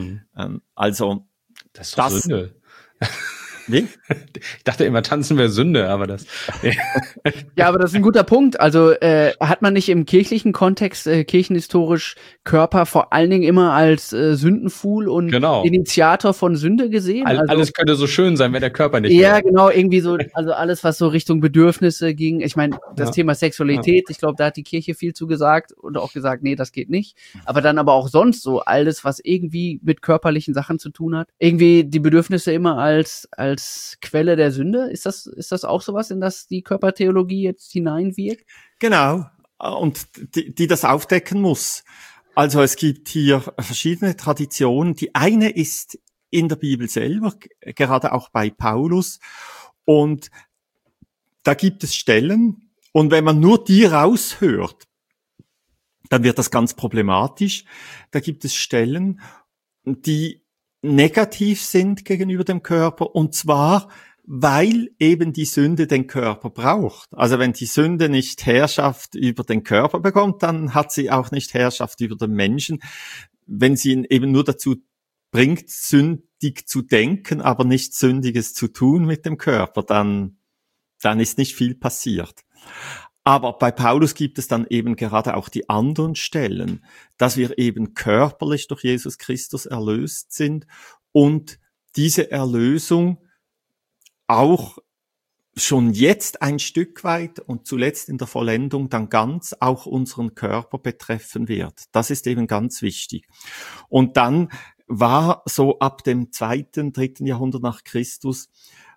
Also das ist doch Sünde. Wie? Ich dachte immer, tanzen wäre Sünde, aber das... Ja, aber das ist ein guter Punkt. Also hat man nicht im kirchlichen Kontext kirchenhistorisch Körper vor allen Dingen immer als Sündenfuhl und Initiator von Sünde gesehen? Alles könnte so schön sein, wenn der Körper nicht wäre. Ja, genau, irgendwie so, also alles, was so Richtung Bedürfnisse ging. Ich meine, das Thema Sexualität, ich glaube, da hat die Kirche viel zu gesagt und auch gesagt, nee, das geht nicht. Aber dann aber auch sonst so alles, was irgendwie mit körperlichen Sachen zu tun hat. Irgendwie die Bedürfnisse immer als Quelle der Sünde. Ist das auch sowas, in das die Körpertheologie jetzt hineinwirkt? Genau. Und die das aufdecken muss. Also es gibt hier verschiedene Traditionen. Die eine ist in der Bibel selber, gerade auch bei Paulus. Und da gibt es Stellen. Und wenn man nur die raushört, dann wird das ganz problematisch. Da gibt es Stellen, die negativ sind gegenüber dem Körper, und zwar, weil eben die Sünde den Körper braucht. Also wenn die Sünde nicht Herrschaft über den Körper bekommt, dann hat sie auch nicht Herrschaft über den Menschen. Wenn sie ihn eben nur dazu bringt, sündig zu denken, aber nichts Sündiges zu tun mit dem Körper, dann ist nicht viel passiert. Aber bei Paulus gibt es dann eben gerade auch die anderen Stellen, dass wir eben körperlich durch Jesus Christus erlöst sind und diese Erlösung auch schon jetzt ein Stück weit und zuletzt in der Vollendung dann ganz auch unseren Körper betreffen wird. Das ist eben ganz wichtig. Und dann war so ab dem 2., 3. Jahrhundert nach Christus,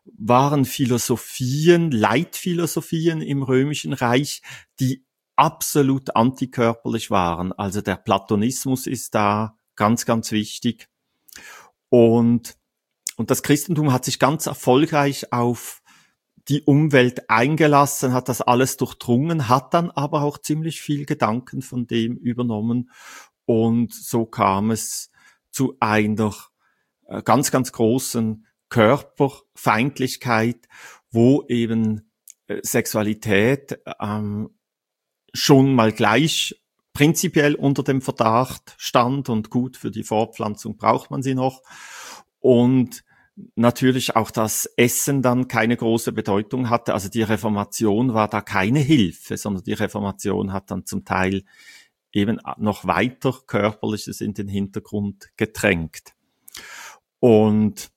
waren Philosophien, Leitphilosophien im Römischen Reich, die absolut antikörperlich waren. Also der Platonismus ist da ganz, ganz wichtig. Und das Christentum hat sich ganz erfolgreich auf die Umwelt eingelassen, hat das alles durchdrungen, hat dann aber auch ziemlich viel Gedanken von dem übernommen. Und so kam es zu einer ganz, ganz großen Körperfeindlichkeit, wo eben Sexualität schon mal gleich prinzipiell unter dem Verdacht stand und gut, für die Fortpflanzung braucht man sie noch. Und natürlich auch das Essen dann keine große Bedeutung hatte. Also die Reformation war da keine Hilfe, sondern die Reformation hat dann zum Teil eben noch weiter Körperliches in den Hintergrund gedrängt. Und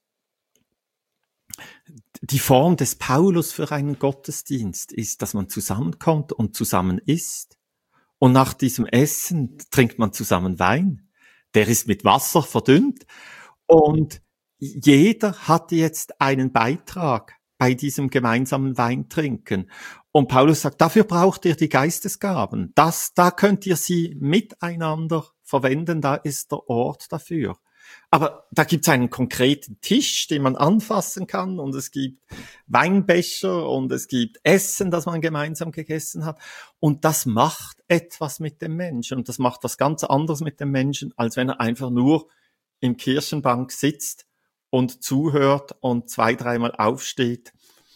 die Form des Paulus für einen Gottesdienst ist, dass man zusammenkommt und zusammen isst. Und nach diesem Essen trinkt man zusammen Wein. Der ist mit Wasser verdünnt. Und jeder hat jetzt einen Beitrag bei diesem gemeinsamen Weintrinken. Und Paulus sagt, dafür braucht ihr die Geistesgaben. Da könnt ihr sie miteinander verwenden, da ist der Ort dafür. Aber da gibt's einen konkreten Tisch, den man anfassen kann, und es gibt Weinbecher und es gibt Essen, das man gemeinsam gegessen hat. Und das macht etwas mit dem Menschen. Und das macht was ganz anderes mit dem Menschen, als wenn er einfach nur im Kirchenbank sitzt und zuhört und 2-3 Mal aufsteht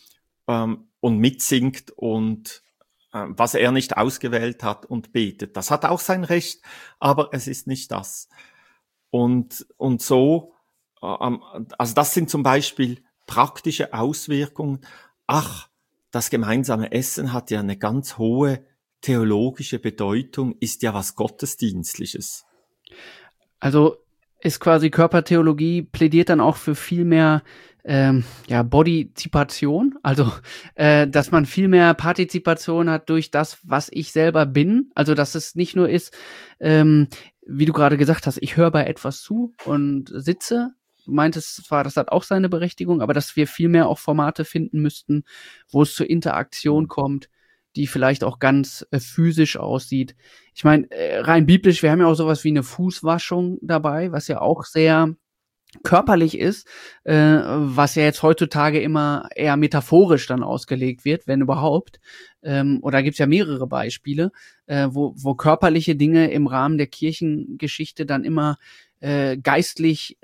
und mitsingt und was er nicht ausgewählt hat und betet. Das hat auch sein Recht, aber es ist nicht das. Und so, also das sind zum Beispiel praktische Auswirkungen. Das gemeinsame Essen hat ja eine ganz hohe theologische Bedeutung, ist ja was Gottesdienstliches. Also ist quasi Körpertheologie, plädiert dann auch für viel mehr Bodyzipation, also dass man viel mehr Partizipation hat durch das, was ich selber bin, also dass es nicht nur ist, wie du gerade gesagt hast, ich höre bei etwas zu und sitze. Du meintest zwar, das hat auch seine Berechtigung, aber dass wir viel mehr auch Formate finden müssten, wo es zur Interaktion kommt, die vielleicht auch ganz physisch aussieht. Ich meine, rein biblisch, wir haben ja auch sowas wie eine Fußwaschung dabei, was ja auch sehr körperlich ist, was ja jetzt heutzutage immer eher metaphorisch dann ausgelegt wird, wenn überhaupt. Oder gibt's ja mehrere Beispiele, wo körperliche Dinge im Rahmen der Kirchengeschichte dann immer geistlich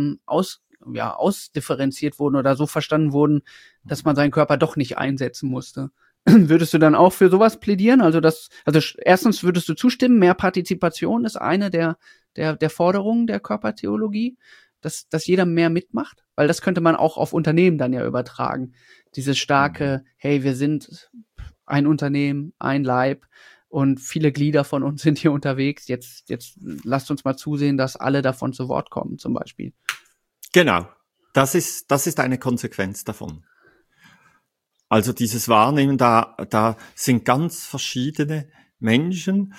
ausdifferenziert wurden oder so verstanden wurden, dass man seinen Körper doch nicht einsetzen musste. Würdest du dann auch für sowas plädieren? Also erstens würdest du zustimmen, mehr Partizipation ist eine der Forderungen der Körpertheologie, dass jeder mehr mitmacht? Weil das könnte man auch auf Unternehmen dann ja übertragen. Dieses starke, hey, wir sind ein Unternehmen, ein Leib und viele Glieder von uns sind hier unterwegs. Jetzt lasst uns mal zusehen, dass alle davon zu Wort kommen, zum Beispiel. Genau. Das ist eine Konsequenz davon. Also dieses Wahrnehmen, da sind ganz verschiedene Menschen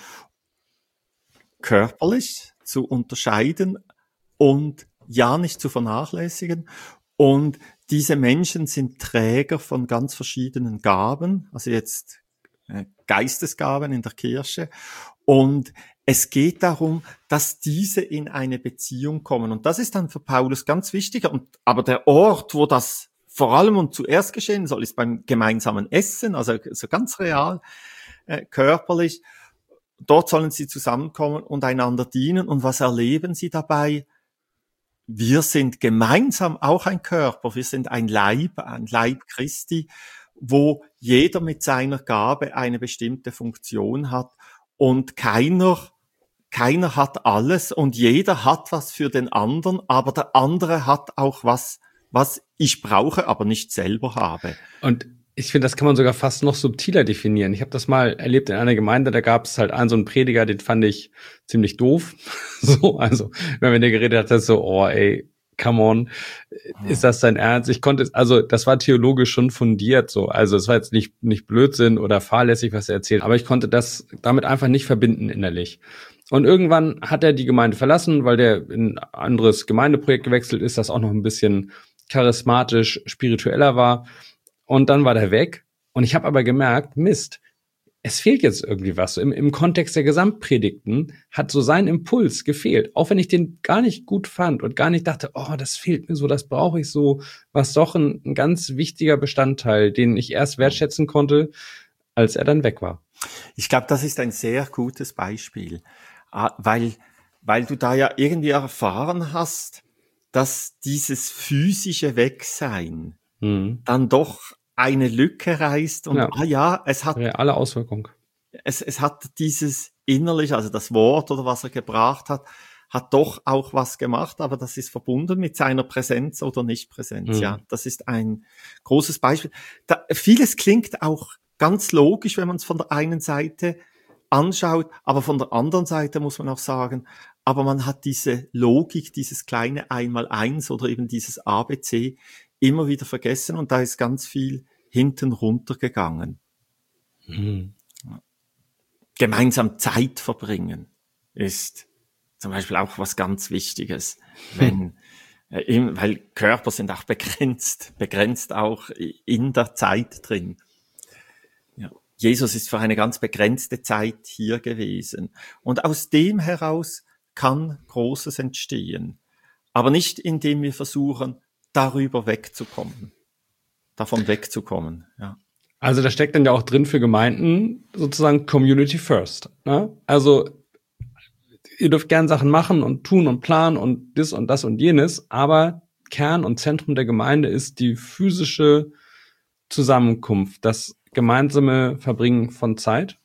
körperlich zu unterscheiden und ja nicht zu vernachlässigen. Und diese Menschen sind Träger von ganz verschiedenen Gaben, also jetzt Geistesgaben in der Kirche. Und es geht darum, dass diese in eine Beziehung kommen. Und das ist dann für Paulus ganz wichtig. Aber der Ort, wo das vor allem und zuerst geschehen soll, ist beim gemeinsamen Essen, also so ganz real, körperlich. Dort sollen sie zusammenkommen und einander dienen. Und was erleben sie dabei? Wir sind gemeinsam auch ein Körper, wir sind ein Leib Christi, wo jeder mit seiner Gabe eine bestimmte Funktion hat und keiner hat alles und jeder hat was für den anderen, aber der andere hat auch was ich brauche, aber nicht selber habe. Und ich finde, das kann man sogar fast noch subtiler definieren. Ich habe das mal erlebt in einer Gemeinde, da gab es halt so einen Prediger, den fand ich ziemlich doof. So, also, wenn der geredet hat, so, oh ey, come on, ist das dein Ernst? Das war theologisch schon fundiert so. Also es war jetzt nicht Blödsinn oder fahrlässig, was er erzählt, aber ich konnte das damit einfach nicht verbinden innerlich. Und irgendwann hat er die Gemeinde verlassen, weil der in ein anderes Gemeindeprojekt gewechselt ist, das auch noch ein bisschen charismatisch, spiritueller war. Und dann war der weg. Und ich habe aber gemerkt, Mist, es fehlt jetzt irgendwie was. So im Kontext der Gesamtpredigten hat so sein Impuls gefehlt. Auch wenn ich den gar nicht gut fand und gar nicht dachte, oh, das fehlt mir so, das brauche ich so, war es doch ein ganz wichtiger Bestandteil, den ich erst wertschätzen konnte, als er dann weg war. Ich glaube, das ist ein sehr gutes Beispiel, weil du da ja irgendwie erfahren hast, dass dieses physische Wegsein dann doch eine Lücke reißt und es hat reale Auswirkung. Es hat dieses innerliche, also das Wort oder was er gebracht hat doch auch was gemacht, aber das ist verbunden mit seiner Präsenz oder Nichtpräsenz. Ja, das ist ein großes Beispiel. Vieles klingt auch ganz logisch, wenn man es von der einen Seite anschaut, aber von der anderen Seite muss man auch sagen, aber man hat diese Logik, dieses kleine Einmaleins oder eben dieses ABC immer wieder vergessen und da ist ganz viel hinten runtergegangen. Gemeinsam Zeit verbringen ist zum Beispiel auch was ganz Wichtiges, weil Körper sind auch begrenzt auch in der Zeit drin. Ja. Jesus ist für eine ganz begrenzte Zeit hier gewesen. Und aus dem heraus kann Großes entstehen. Aber nicht, indem wir versuchen, davon wegzukommen, ja. Also da steckt dann ja auch drin für Gemeinden sozusagen Community First, ne? Also ihr dürft gern Sachen machen und tun und planen und das und jenes, aber Kern und Zentrum der Gemeinde ist die physische Zusammenkunft, das gemeinsame Verbringen von Zeit.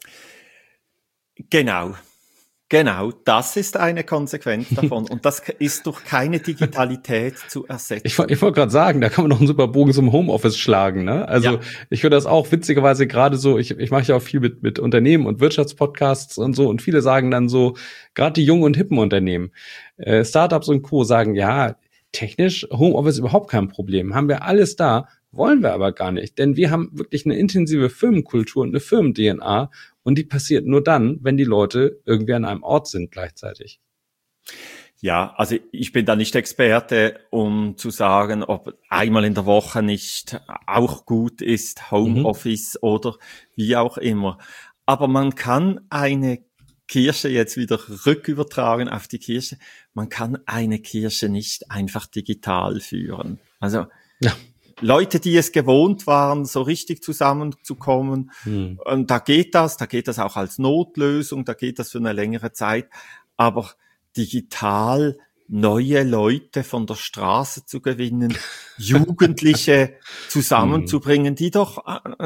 Genau, das ist eine Konsequenz davon. Und das ist durch keine Digitalität zu ersetzen. Ich wollte gerade sagen, da kann man noch einen super Bogen zum Homeoffice schlagen, ne? Also Ich höre das auch witzigerweise gerade so, ich mache ja auch viel mit Unternehmen und Wirtschaftspodcasts und so und viele sagen dann so, gerade die jungen und hippen Unternehmen, Startups und Co. sagen, ja, technisch Homeoffice überhaupt kein Problem, haben wir alles da, wollen wir aber gar nicht, denn wir haben wirklich eine intensive Firmenkultur und eine Firmen-DNA und die passiert nur dann, wenn die Leute irgendwie an einem Ort sind gleichzeitig. Ja, also ich bin da nicht Experte, um zu sagen, ob einmal in der Woche nicht auch gut ist, Homeoffice oder wie auch immer. Aber man kann eine Kirche jetzt wieder rückübertragen auf die Kirche. Man kann eine Kirche nicht einfach digital führen. Also Leute, die es gewohnt waren, so richtig zusammenzukommen, da geht das auch als Notlösung, da geht das für eine längere Zeit, aber digital neue Leute von der Straße zu gewinnen, Jugendliche zusammenzubringen, die doch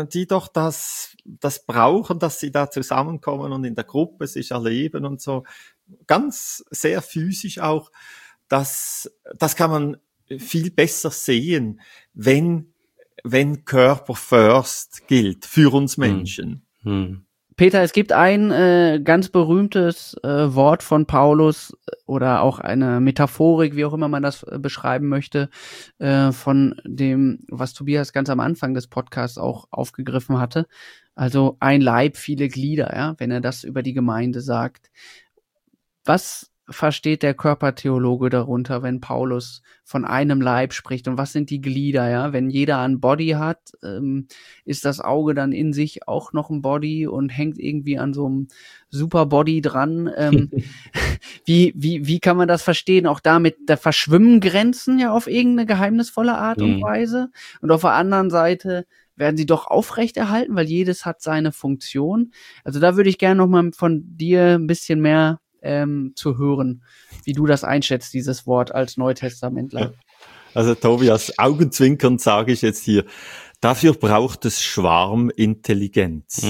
das brauchen, dass sie da zusammenkommen und in der Gruppe sich erleben und so, ganz sehr physisch auch, das kann man viel besser sehen, wenn Körper first gilt für uns Menschen. Peter, es gibt ein ganz berühmtes Wort von Paulus oder auch eine Metaphorik, wie auch immer man das beschreiben möchte, von dem, was Tobias ganz am Anfang des Podcasts auch aufgegriffen hatte. Also ein Leib, viele Glieder, ja, wenn er das über die Gemeinde sagt. Was versteht der Körpertheologe darunter, wenn Paulus von einem Leib spricht? Und was sind die Glieder, ja? Wenn jeder ein Body hat, ist das Auge dann in sich auch noch ein Body und hängt irgendwie an so einem Superbody dran. Wie kann man das verstehen? Auch damit, da verschwimmen Grenzen ja auf irgendeine geheimnisvolle Art und Weise. Und auf der anderen Seite werden sie doch aufrechterhalten, weil jedes hat seine Funktion. Also da würde ich gerne noch mal von dir ein bisschen mehr zu hören, wie du das einschätzt, dieses Wort als Neutestamentler. Also Tobias, augenzwinkernd sage ich jetzt hier, dafür braucht es Schwarmintelligenz.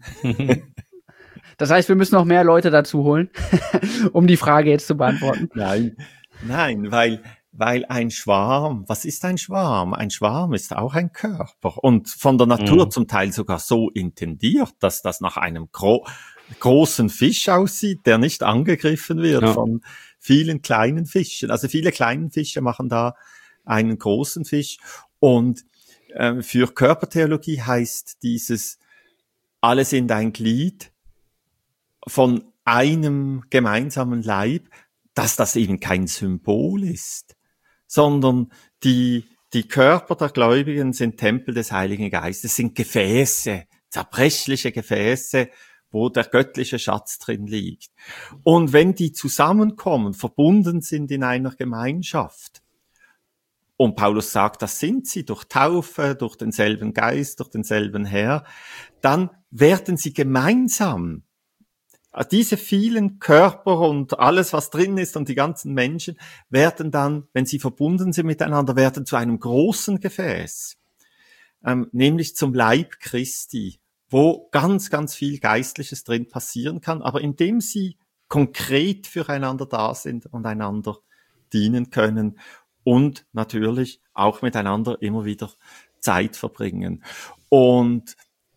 Das heißt, wir müssen noch mehr Leute dazu holen, um die Frage jetzt zu beantworten. Nein, weil ein Schwarm, was ist ein Schwarm? Ein Schwarm ist auch ein Körper und von der Natur zum Teil sogar so intendiert, dass das nach einem großen Fisch aussieht, der nicht angegriffen wird von vielen kleinen Fischen. Also viele kleine Fische machen da einen großen Fisch. Und für Körpertheologie heißt dieses, alle sind ein Glied von einem gemeinsamen Leib, dass das eben kein Symbol ist, sondern die Körper der Gläubigen sind Tempel des Heiligen Geistes, sind Gefäße, zerbrechliche Gefäße, wo der göttliche Schatz drin liegt. Und wenn die zusammenkommen, verbunden sind in einer Gemeinschaft, und Paulus sagt, das sind sie durch Taufe, durch denselben Geist, durch denselben Herr, dann werden sie gemeinsam, diese vielen Körper und alles, was drin ist und die ganzen Menschen, werden dann, wenn sie verbunden sind miteinander, werden zu einem großen Gefäß, nämlich zum Leib Christi, wo ganz, ganz viel Geistliches drin passieren kann, aber indem sie konkret füreinander da sind und einander dienen können und natürlich auch miteinander immer wieder Zeit verbringen. Und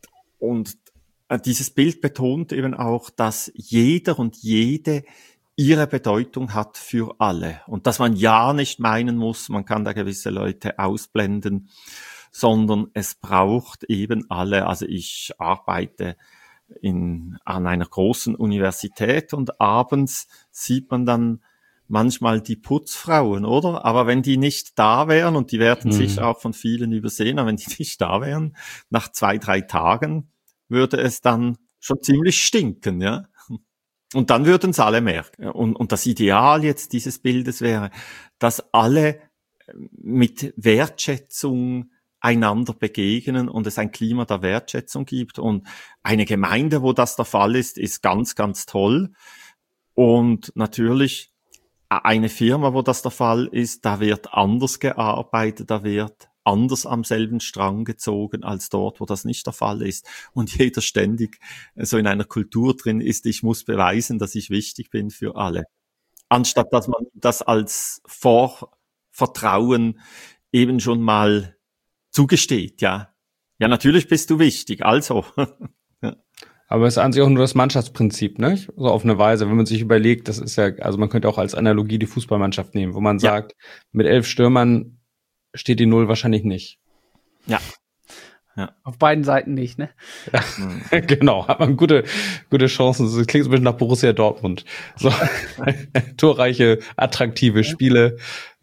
dieses Bild betont eben auch, dass jeder und jede ihre Bedeutung hat für alle und dass man ja nicht meinen muss, man kann da gewisse Leute ausblenden, sondern es braucht eben alle. Also ich arbeite an einer großen Universität und abends sieht man dann manchmal die Putzfrauen, oder? Aber wenn die nicht da wären, und die werden sicher auch von vielen übersehen, aber wenn die nicht da wären, nach 2-3 Tagen würde es dann schon ziemlich stinken, ja? Und dann würden es alle merken. Und das Ideal jetzt dieses Bildes wäre, dass alle mit Wertschätzung einander begegnen und es ein Klima der Wertschätzung gibt. Und eine Gemeinde, wo das der Fall ist ganz, ganz toll. Und natürlich eine Firma, wo das der Fall ist, da wird anders gearbeitet, da wird anders am selben Strang gezogen als dort, wo das nicht der Fall ist. Und jeder ständig so in einer Kultur drin ist, ich muss beweisen, dass ich wichtig bin für alle. Anstatt dass man das als Vorvertrauen eben schon mal zugesteht, ja. Ja, natürlich bist du wichtig, also. Ja. Aber es ist an sich auch nur das Mannschaftsprinzip, ne? So auf eine Weise, wenn man sich überlegt, das ist ja, also man könnte auch als Analogie die Fußballmannschaft nehmen, wo man sagt, mit 11 Stürmern steht die Null wahrscheinlich nicht. Ja. Auf beiden Seiten nicht, ne? Ja. Genau, hat man gute Chancen. Das klingt so ein bisschen nach Borussia Dortmund. So, torreiche, attraktive Spiele.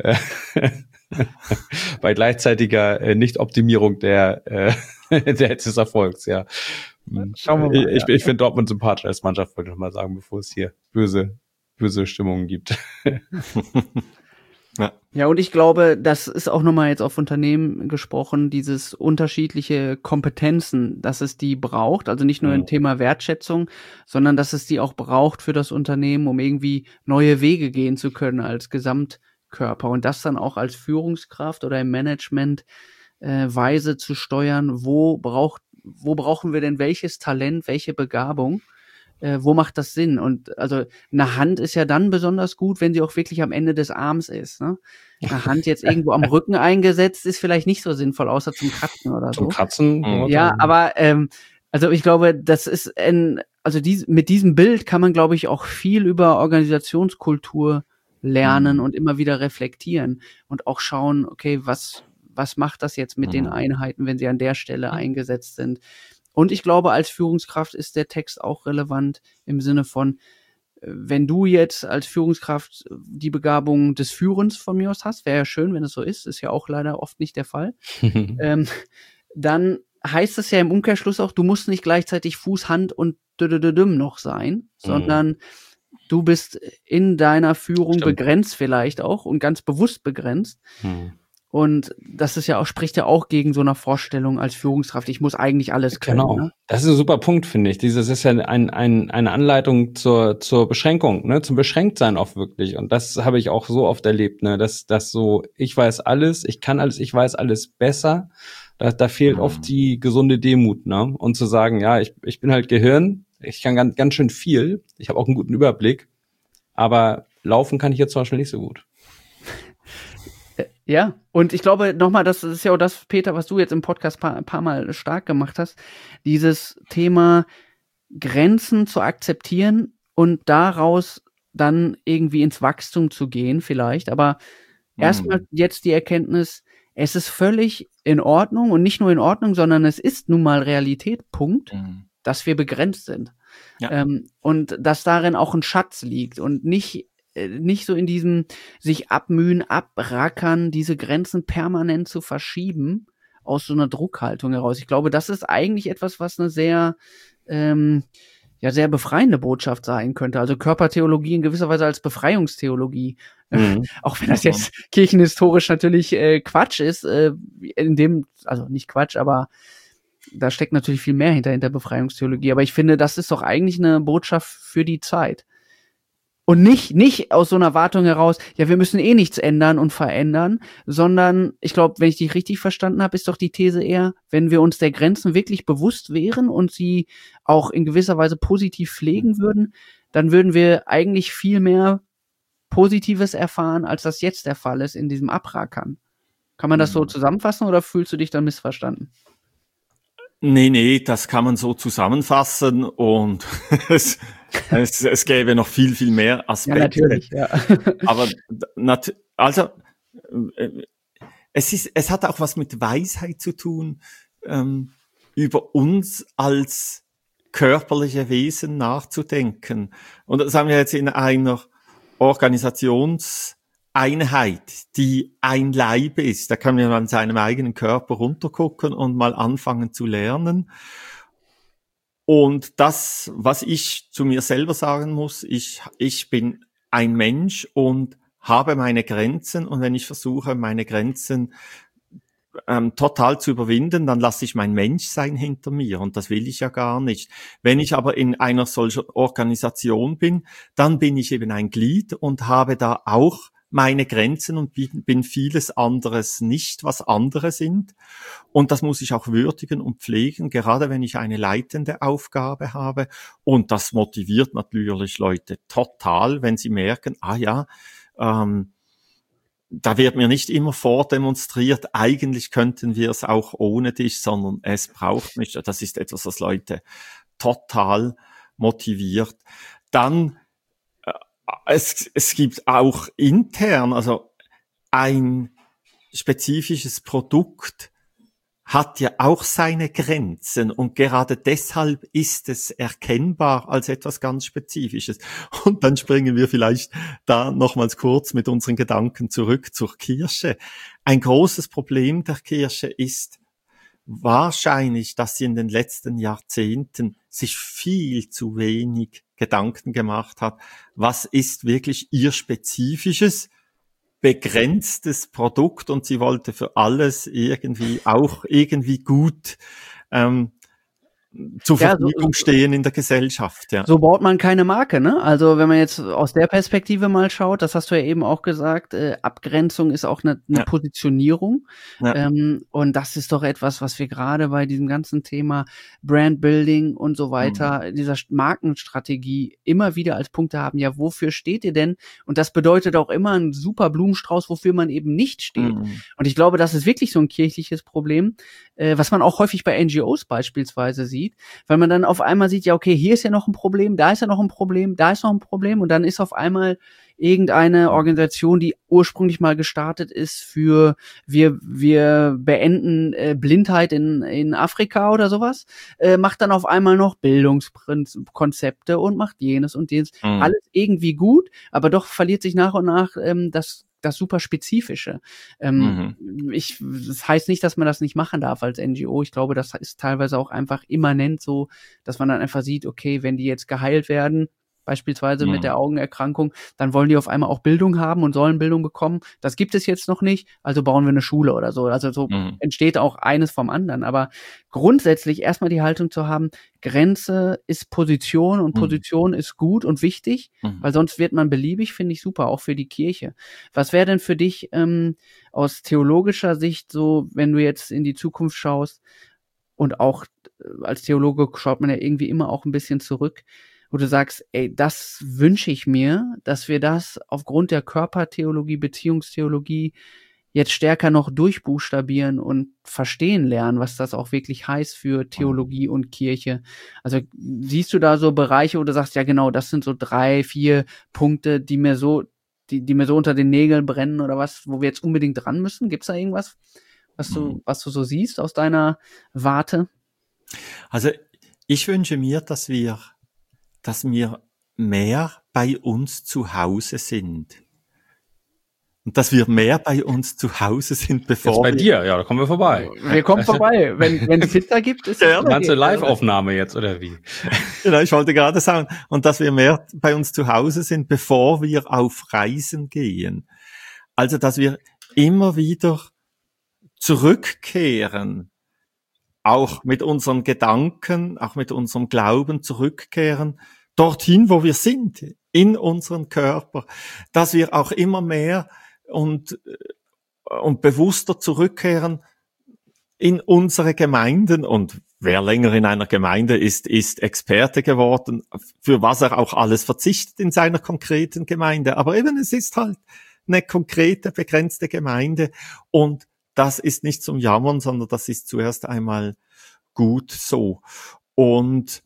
Bei gleichzeitiger Nicht-Optimierung des Erfolgs, ja. Schauen wir mal, ich finde Dortmund sympathisch als Mannschaft, wollte ich mal sagen, bevor es hier böse Stimmungen gibt. Ja, und ich glaube, das ist auch nochmal jetzt auf Unternehmen gesprochen, dieses unterschiedliche Kompetenzen, dass es die braucht, also nicht nur im Thema Wertschätzung, sondern dass es die auch braucht für das Unternehmen, um irgendwie neue Wege gehen zu können als Gesamtkörper und das dann auch als Führungskraft oder im Management weise zu steuern, wo brauchen wir denn welches Talent, welche Begabung, wo macht das Sinn? Und also eine Hand ist ja dann besonders gut, wenn sie auch wirklich am Ende des Arms ist. Ne? Eine Hand jetzt irgendwo am Rücken eingesetzt, ist vielleicht nicht so sinnvoll, außer zum Kratzen oder so. Zum Kratzen? Ja, aber also ich glaube, das ist mit diesem Bild kann man, glaube ich, auch viel über Organisationskultur lernen und immer wieder reflektieren und auch schauen, okay, was macht das jetzt mit den Einheiten, wenn sie an der Stelle eingesetzt sind? Und ich glaube, als Führungskraft ist der Text auch relevant im Sinne von, wenn du jetzt als Führungskraft die Begabung des Führens von mir aus hast, wäre ja schön, wenn es so ist ja auch leider oft nicht der Fall, dann heißt es ja im Umkehrschluss auch, du musst nicht gleichzeitig Fuß, Hand und noch sein, sondern du bist in deiner Führung begrenzt vielleicht auch und ganz bewusst begrenzt. Und das ist ja auch, spricht ja auch gegen so eine Vorstellung als Führungskraft, ich muss eigentlich alles können. Genau. Ne? Das ist ein super Punkt, finde ich. Dieses ist ja eine Anleitung zur Beschränkung, ne, zum Beschränktsein auch wirklich. Und das habe ich auch so oft erlebt, ne, dass so, ich weiß alles, ich kann alles, ich weiß alles besser. Da fehlt oft die gesunde Demut, ne, und zu sagen, ja, ich bin halt Gehirn, ich kann ganz schön viel, ich habe auch einen guten Überblick, aber laufen kann ich jetzt zum Beispiel nicht so gut. Ja, und ich glaube nochmal, das ist ja auch das, Peter, was du jetzt im Podcast ein paar Mal stark gemacht hast, dieses Thema Grenzen zu akzeptieren und daraus dann irgendwie ins Wachstum zu gehen vielleicht, aber erstmal jetzt die Erkenntnis, es ist völlig in Ordnung und nicht nur in Ordnung, sondern es ist nun mal Realität, Punkt, dass wir begrenzt sind. Ja. Und dass darin auch ein Schatz liegt und nicht nicht so in diesem sich abmühen, abrackern, diese Grenzen permanent zu verschieben aus so einer Druckhaltung heraus. Ich glaube, das ist eigentlich etwas, was eine sehr sehr befreiende Botschaft sein könnte. Also Körpertheologie in gewisser Weise als Befreiungstheologie. Auch wenn das jetzt kirchenhistorisch natürlich Quatsch ist, also nicht Quatsch, aber da steckt natürlich viel mehr hinter Befreiungstheologie. Aber ich finde, das ist doch eigentlich eine Botschaft für die Zeit. Und nicht aus so einer Wartung heraus, ja, wir müssen eh nichts ändern und verändern, sondern ich glaube, wenn ich dich richtig verstanden habe, ist doch die These eher, wenn wir uns der Grenzen wirklich bewusst wären und sie auch in gewisser Weise positiv pflegen würden, dann würden wir eigentlich viel mehr Positives erfahren, als das jetzt der Fall ist in diesem Abrackern. Kann man das so zusammenfassen oder fühlst du dich da missverstanden? Nee, das kann man so zusammenfassen und es gäbe noch viel, viel mehr Aspekte. Ja, natürlich, ja. Aber es hat auch was mit Weisheit zu tun, über uns als körperliche Wesen nachzudenken. Und das haben wir jetzt in einer Organisationseinheit, die ein Leib ist. Da kann man an seinem eigenen Körper runtergucken und mal anfangen zu lernen. Und das, was ich zu mir selber sagen muss, ich bin ein Mensch und habe meine Grenzen. Und wenn ich versuche, meine Grenzen total zu überwinden, dann lasse ich mein Menschsein hinter mir. Und das will ich ja gar nicht. Wenn ich aber in einer solchen Organisation bin, dann bin ich eben ein Glied und habe da auch meine Grenzen und bin vieles anderes nicht, was andere sind. Und das muss ich auch würdigen und pflegen, gerade wenn ich eine leitende Aufgabe habe. Und das motiviert natürlich Leute total, wenn sie merken, da wird mir nicht immer vordemonstriert, eigentlich könnten wir es auch ohne dich, sondern es braucht mich. Das ist etwas, was Leute total motiviert. Dann es gibt auch intern, also ein spezifisches Produkt hat ja auch seine Grenzen und gerade deshalb ist es erkennbar als etwas ganz Spezifisches. Und dann springen wir vielleicht da nochmals kurz mit unseren Gedanken zurück zur Kirche. Ein großes Problem der Kirche ist wahrscheinlich, dass sie in den letzten Jahrzehnten sich viel zu wenig Gedanken gemacht hat, was ist wirklich ihr spezifisches, begrenztes Produkt, und sie wollte für alles irgendwie gut zur Verfügung stehen in der Gesellschaft. Ja. So baut man keine Marke, ne? Also wenn man jetzt aus der Perspektive mal schaut, das hast du ja eben auch gesagt, Abgrenzung ist auch eine Positionierung. Ja. Und das ist doch etwas, was wir gerade bei diesem ganzen Thema Brandbuilding und so weiter, dieser Markenstrategie immer wieder als Punkte haben. Ja, wofür steht ihr denn? Und das bedeutet auch immer einen super Blumenstrauß, wofür man eben nicht steht. Und ich glaube, das ist wirklich so ein kirchliches Problem, was man auch häufig bei NGOs beispielsweise sieht, weil man dann auf einmal sieht, ja okay, hier ist ja noch ein Problem, da ist ja noch ein Problem, da ist noch ein Problem, und dann ist auf einmal irgendeine Organisation, die ursprünglich mal gestartet ist für wir beenden Blindheit in Afrika oder sowas, macht dann auf einmal noch Bildungskonzepte und macht jenes und jenes. Alles irgendwie gut, aber doch verliert sich nach und nach das super Spezifische. Das heißt nicht, dass man das nicht machen darf als NGO. Ich glaube, das ist teilweise auch einfach immanent so, dass man dann einfach sieht, okay, wenn die jetzt geheilt werden, beispielsweise mit der Augenerkrankung, dann wollen die auf einmal auch Bildung haben und sollen Bildung bekommen. Das gibt es jetzt noch nicht, also bauen wir eine Schule oder so. Also so entsteht auch eines vom anderen. Aber grundsätzlich erstmal die Haltung zu haben, Grenze ist Position und Position ist gut und wichtig, weil sonst wird man beliebig, finde ich super, auch für die Kirche. Was wäre denn für dich aus theologischer Sicht so, wenn du jetzt in die Zukunft schaust, und auch als Theologe schaut man ja irgendwie immer auch ein bisschen zurück, wo du sagst, ey, das wünsche ich mir, dass wir das aufgrund der Körpertheologie, Beziehungstheologie jetzt stärker noch durchbuchstabieren und verstehen lernen, was das auch wirklich heißt für Theologie und Kirche. Also siehst du da so Bereiche, wo du sagst, ja genau, das sind so 3, 4 Punkte, die mir so unter den Nägeln brennen oder was, wo wir jetzt unbedingt dran müssen? Gibt's da irgendwas, was du so siehst aus deiner Warte? Also ich wünsche mir, dass wir mehr bei uns zu Hause sind. Und dass wir mehr bei uns zu Hause sind, bevor jetzt bei dir, ja, da kommen wir vorbei. Wir kommen vorbei. Wenn es Pizza gibt, ist Ja, es Ganze Live-Aufnahme jetzt, oder wie? Genau, ich wollte gerade sagen, und dass wir mehr bei uns zu Hause sind, bevor wir auf Reisen gehen. Also, dass wir immer wieder zurückkehren, auch mit unseren Gedanken, auch mit unserem Glauben zurückkehren, dorthin, wo wir sind, in unseren Körper, dass wir auch immer mehr und bewusster zurückkehren in unsere Gemeinden. Und wer länger in einer Gemeinde ist Experte geworden, für was er auch alles verzichtet in seiner konkreten Gemeinde. Aber eben, es ist halt eine konkrete, begrenzte Gemeinde. Und das ist nicht zum Jammern, sondern das ist zuerst einmal gut so. Und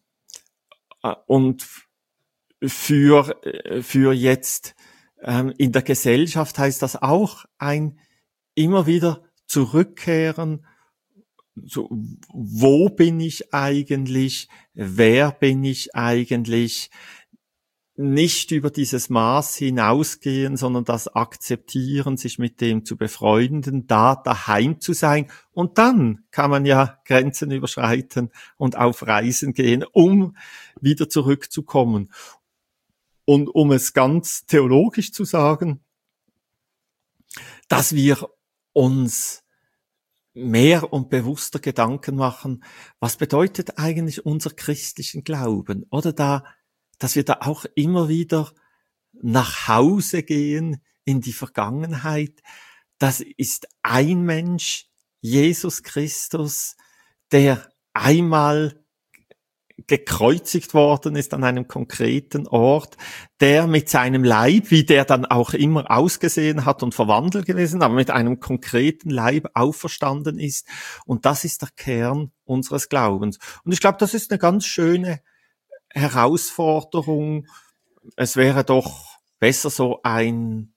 für jetzt in der Gesellschaft heißt das auch ein immer wieder zurückkehren. So, wo bin ich eigentlich? Wer bin ich eigentlich? Nicht über dieses Maß hinausgehen, sondern das akzeptieren, sich mit dem zu befreunden, daheim zu sein. Und dann kann man ja Grenzen überschreiten und auf Reisen gehen, um wieder zurückzukommen. Und um es ganz theologisch zu sagen, dass wir uns mehr und bewusster Gedanken machen, was bedeutet eigentlich unser christlichen Glauben? Oder dass wir da auch immer wieder nach Hause gehen in die Vergangenheit. Das ist ein Mensch, Jesus Christus, der einmal gekreuzigt worden ist an einem konkreten Ort, der mit seinem Leib, wie der dann auch immer ausgesehen hat und verwandelt gewesen, aber mit einem konkreten Leib auferstanden ist. Und das ist der Kern unseres Glaubens. Und ich glaube, das ist eine ganz schöne Herausforderung. Es wäre doch besser, so einen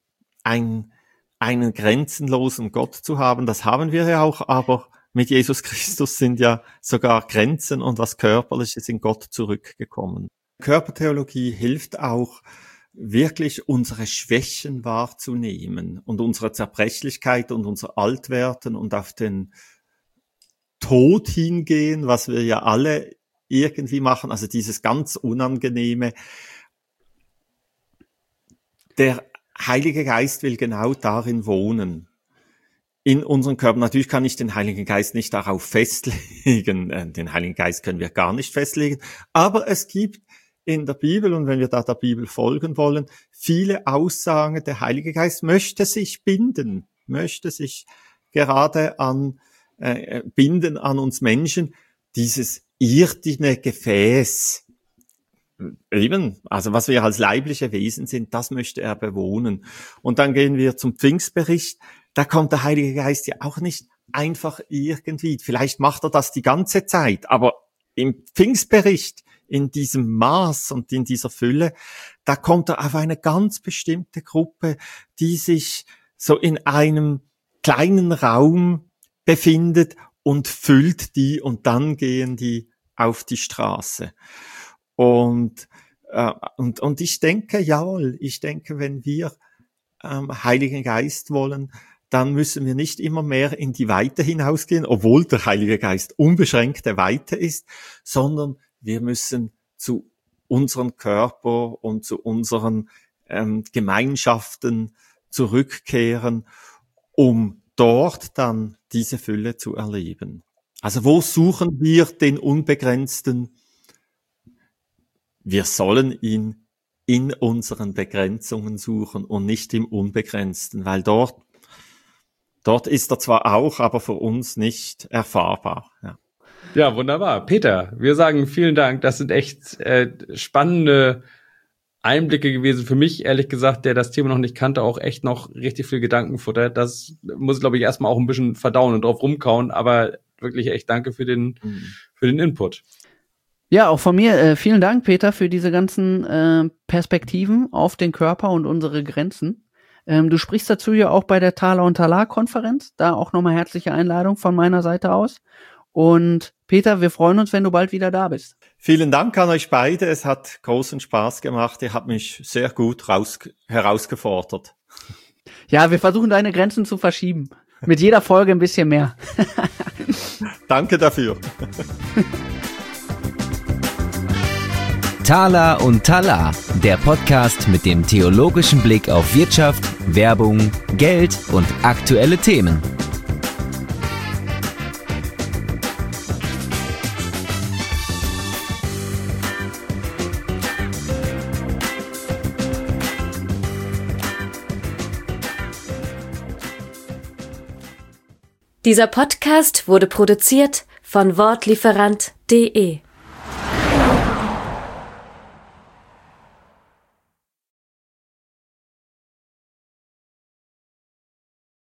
grenzenlosen Gott zu haben. Das haben wir ja auch, aber mit Jesus Christus sind ja sogar Grenzen und was Körperliches in Gott zurückgekommen. Körpertheologie hilft auch, wirklich unsere Schwächen wahrzunehmen und unsere Zerbrechlichkeit und unser Altwerden und auf den Tod hingehen, was wir ja alle irgendwie machen, also dieses ganz Unangenehme. Der Heilige Geist will genau darin wohnen. In unserem Körper. Natürlich kann ich den Heiligen Geist nicht darauf festlegen. Den Heiligen Geist können wir gar nicht festlegen. Aber es gibt in der Bibel, und wenn wir da der Bibel folgen wollen, viele Aussagen, der Heilige Geist möchte sich binden, möchte sich gerade binden an uns Menschen, dieses irdene Gefäß. Eben, also was wir als leibliche Wesen sind, das möchte er bewohnen. Und dann gehen wir zum Pfingstbericht. Da kommt der Heilige Geist ja auch nicht einfach irgendwie. Vielleicht macht er das die ganze Zeit, aber im Pfingstbericht, in diesem Maß und in dieser Fülle, da kommt er auf eine ganz bestimmte Gruppe, die sich so in einem kleinen Raum befindet und füllt die und dann gehen die auf die Straße. Und ich denke, jawohl, wenn wir Heiligen Geist wollen, dann müssen wir nicht immer mehr in die Weite hinausgehen, obwohl der Heilige Geist unbeschränkte Weite ist, sondern wir müssen zu unserem Körper und zu unseren Gemeinschaften zurückkehren, um dort dann diese Fülle zu erleben. Also wo suchen wir den Unbegrenzten? Wir sollen ihn in unseren Begrenzungen suchen und nicht im Unbegrenzten, weil dort ist er zwar auch, aber für uns nicht erfahrbar. Ja, wunderbar. Peter, wir sagen vielen Dank. Das sind echt spannende Einblicke gewesen. Für mich, ehrlich gesagt, der das Thema noch nicht kannte, auch echt noch richtig viel Gedankenfutter. Das muss, glaube ich, erstmal auch ein bisschen verdauen und drauf rumkauen. Aber wirklich echt danke für den Input. Ja, auch von mir vielen Dank, Peter, für diese ganzen Perspektiven auf den Körper und unsere Grenzen. Du sprichst dazu ja auch bei der Thaler und Talar Konferenz. Da auch nochmal herzliche Einladung von meiner Seite aus. Und Peter, wir freuen uns, wenn du bald wieder da bist. Vielen Dank an euch beide. Es hat großen Spaß gemacht. Ihr habt mich sehr gut herausgefordert. Ja, wir versuchen deine Grenzen zu verschieben. Mit jeder Folge ein bisschen mehr. Danke dafür. Thala und Tala, der Podcast mit dem theologischen Blick auf Wirtschaft, Werbung, Geld und aktuelle Themen. Dieser Podcast wurde produziert von Wortlieferant.de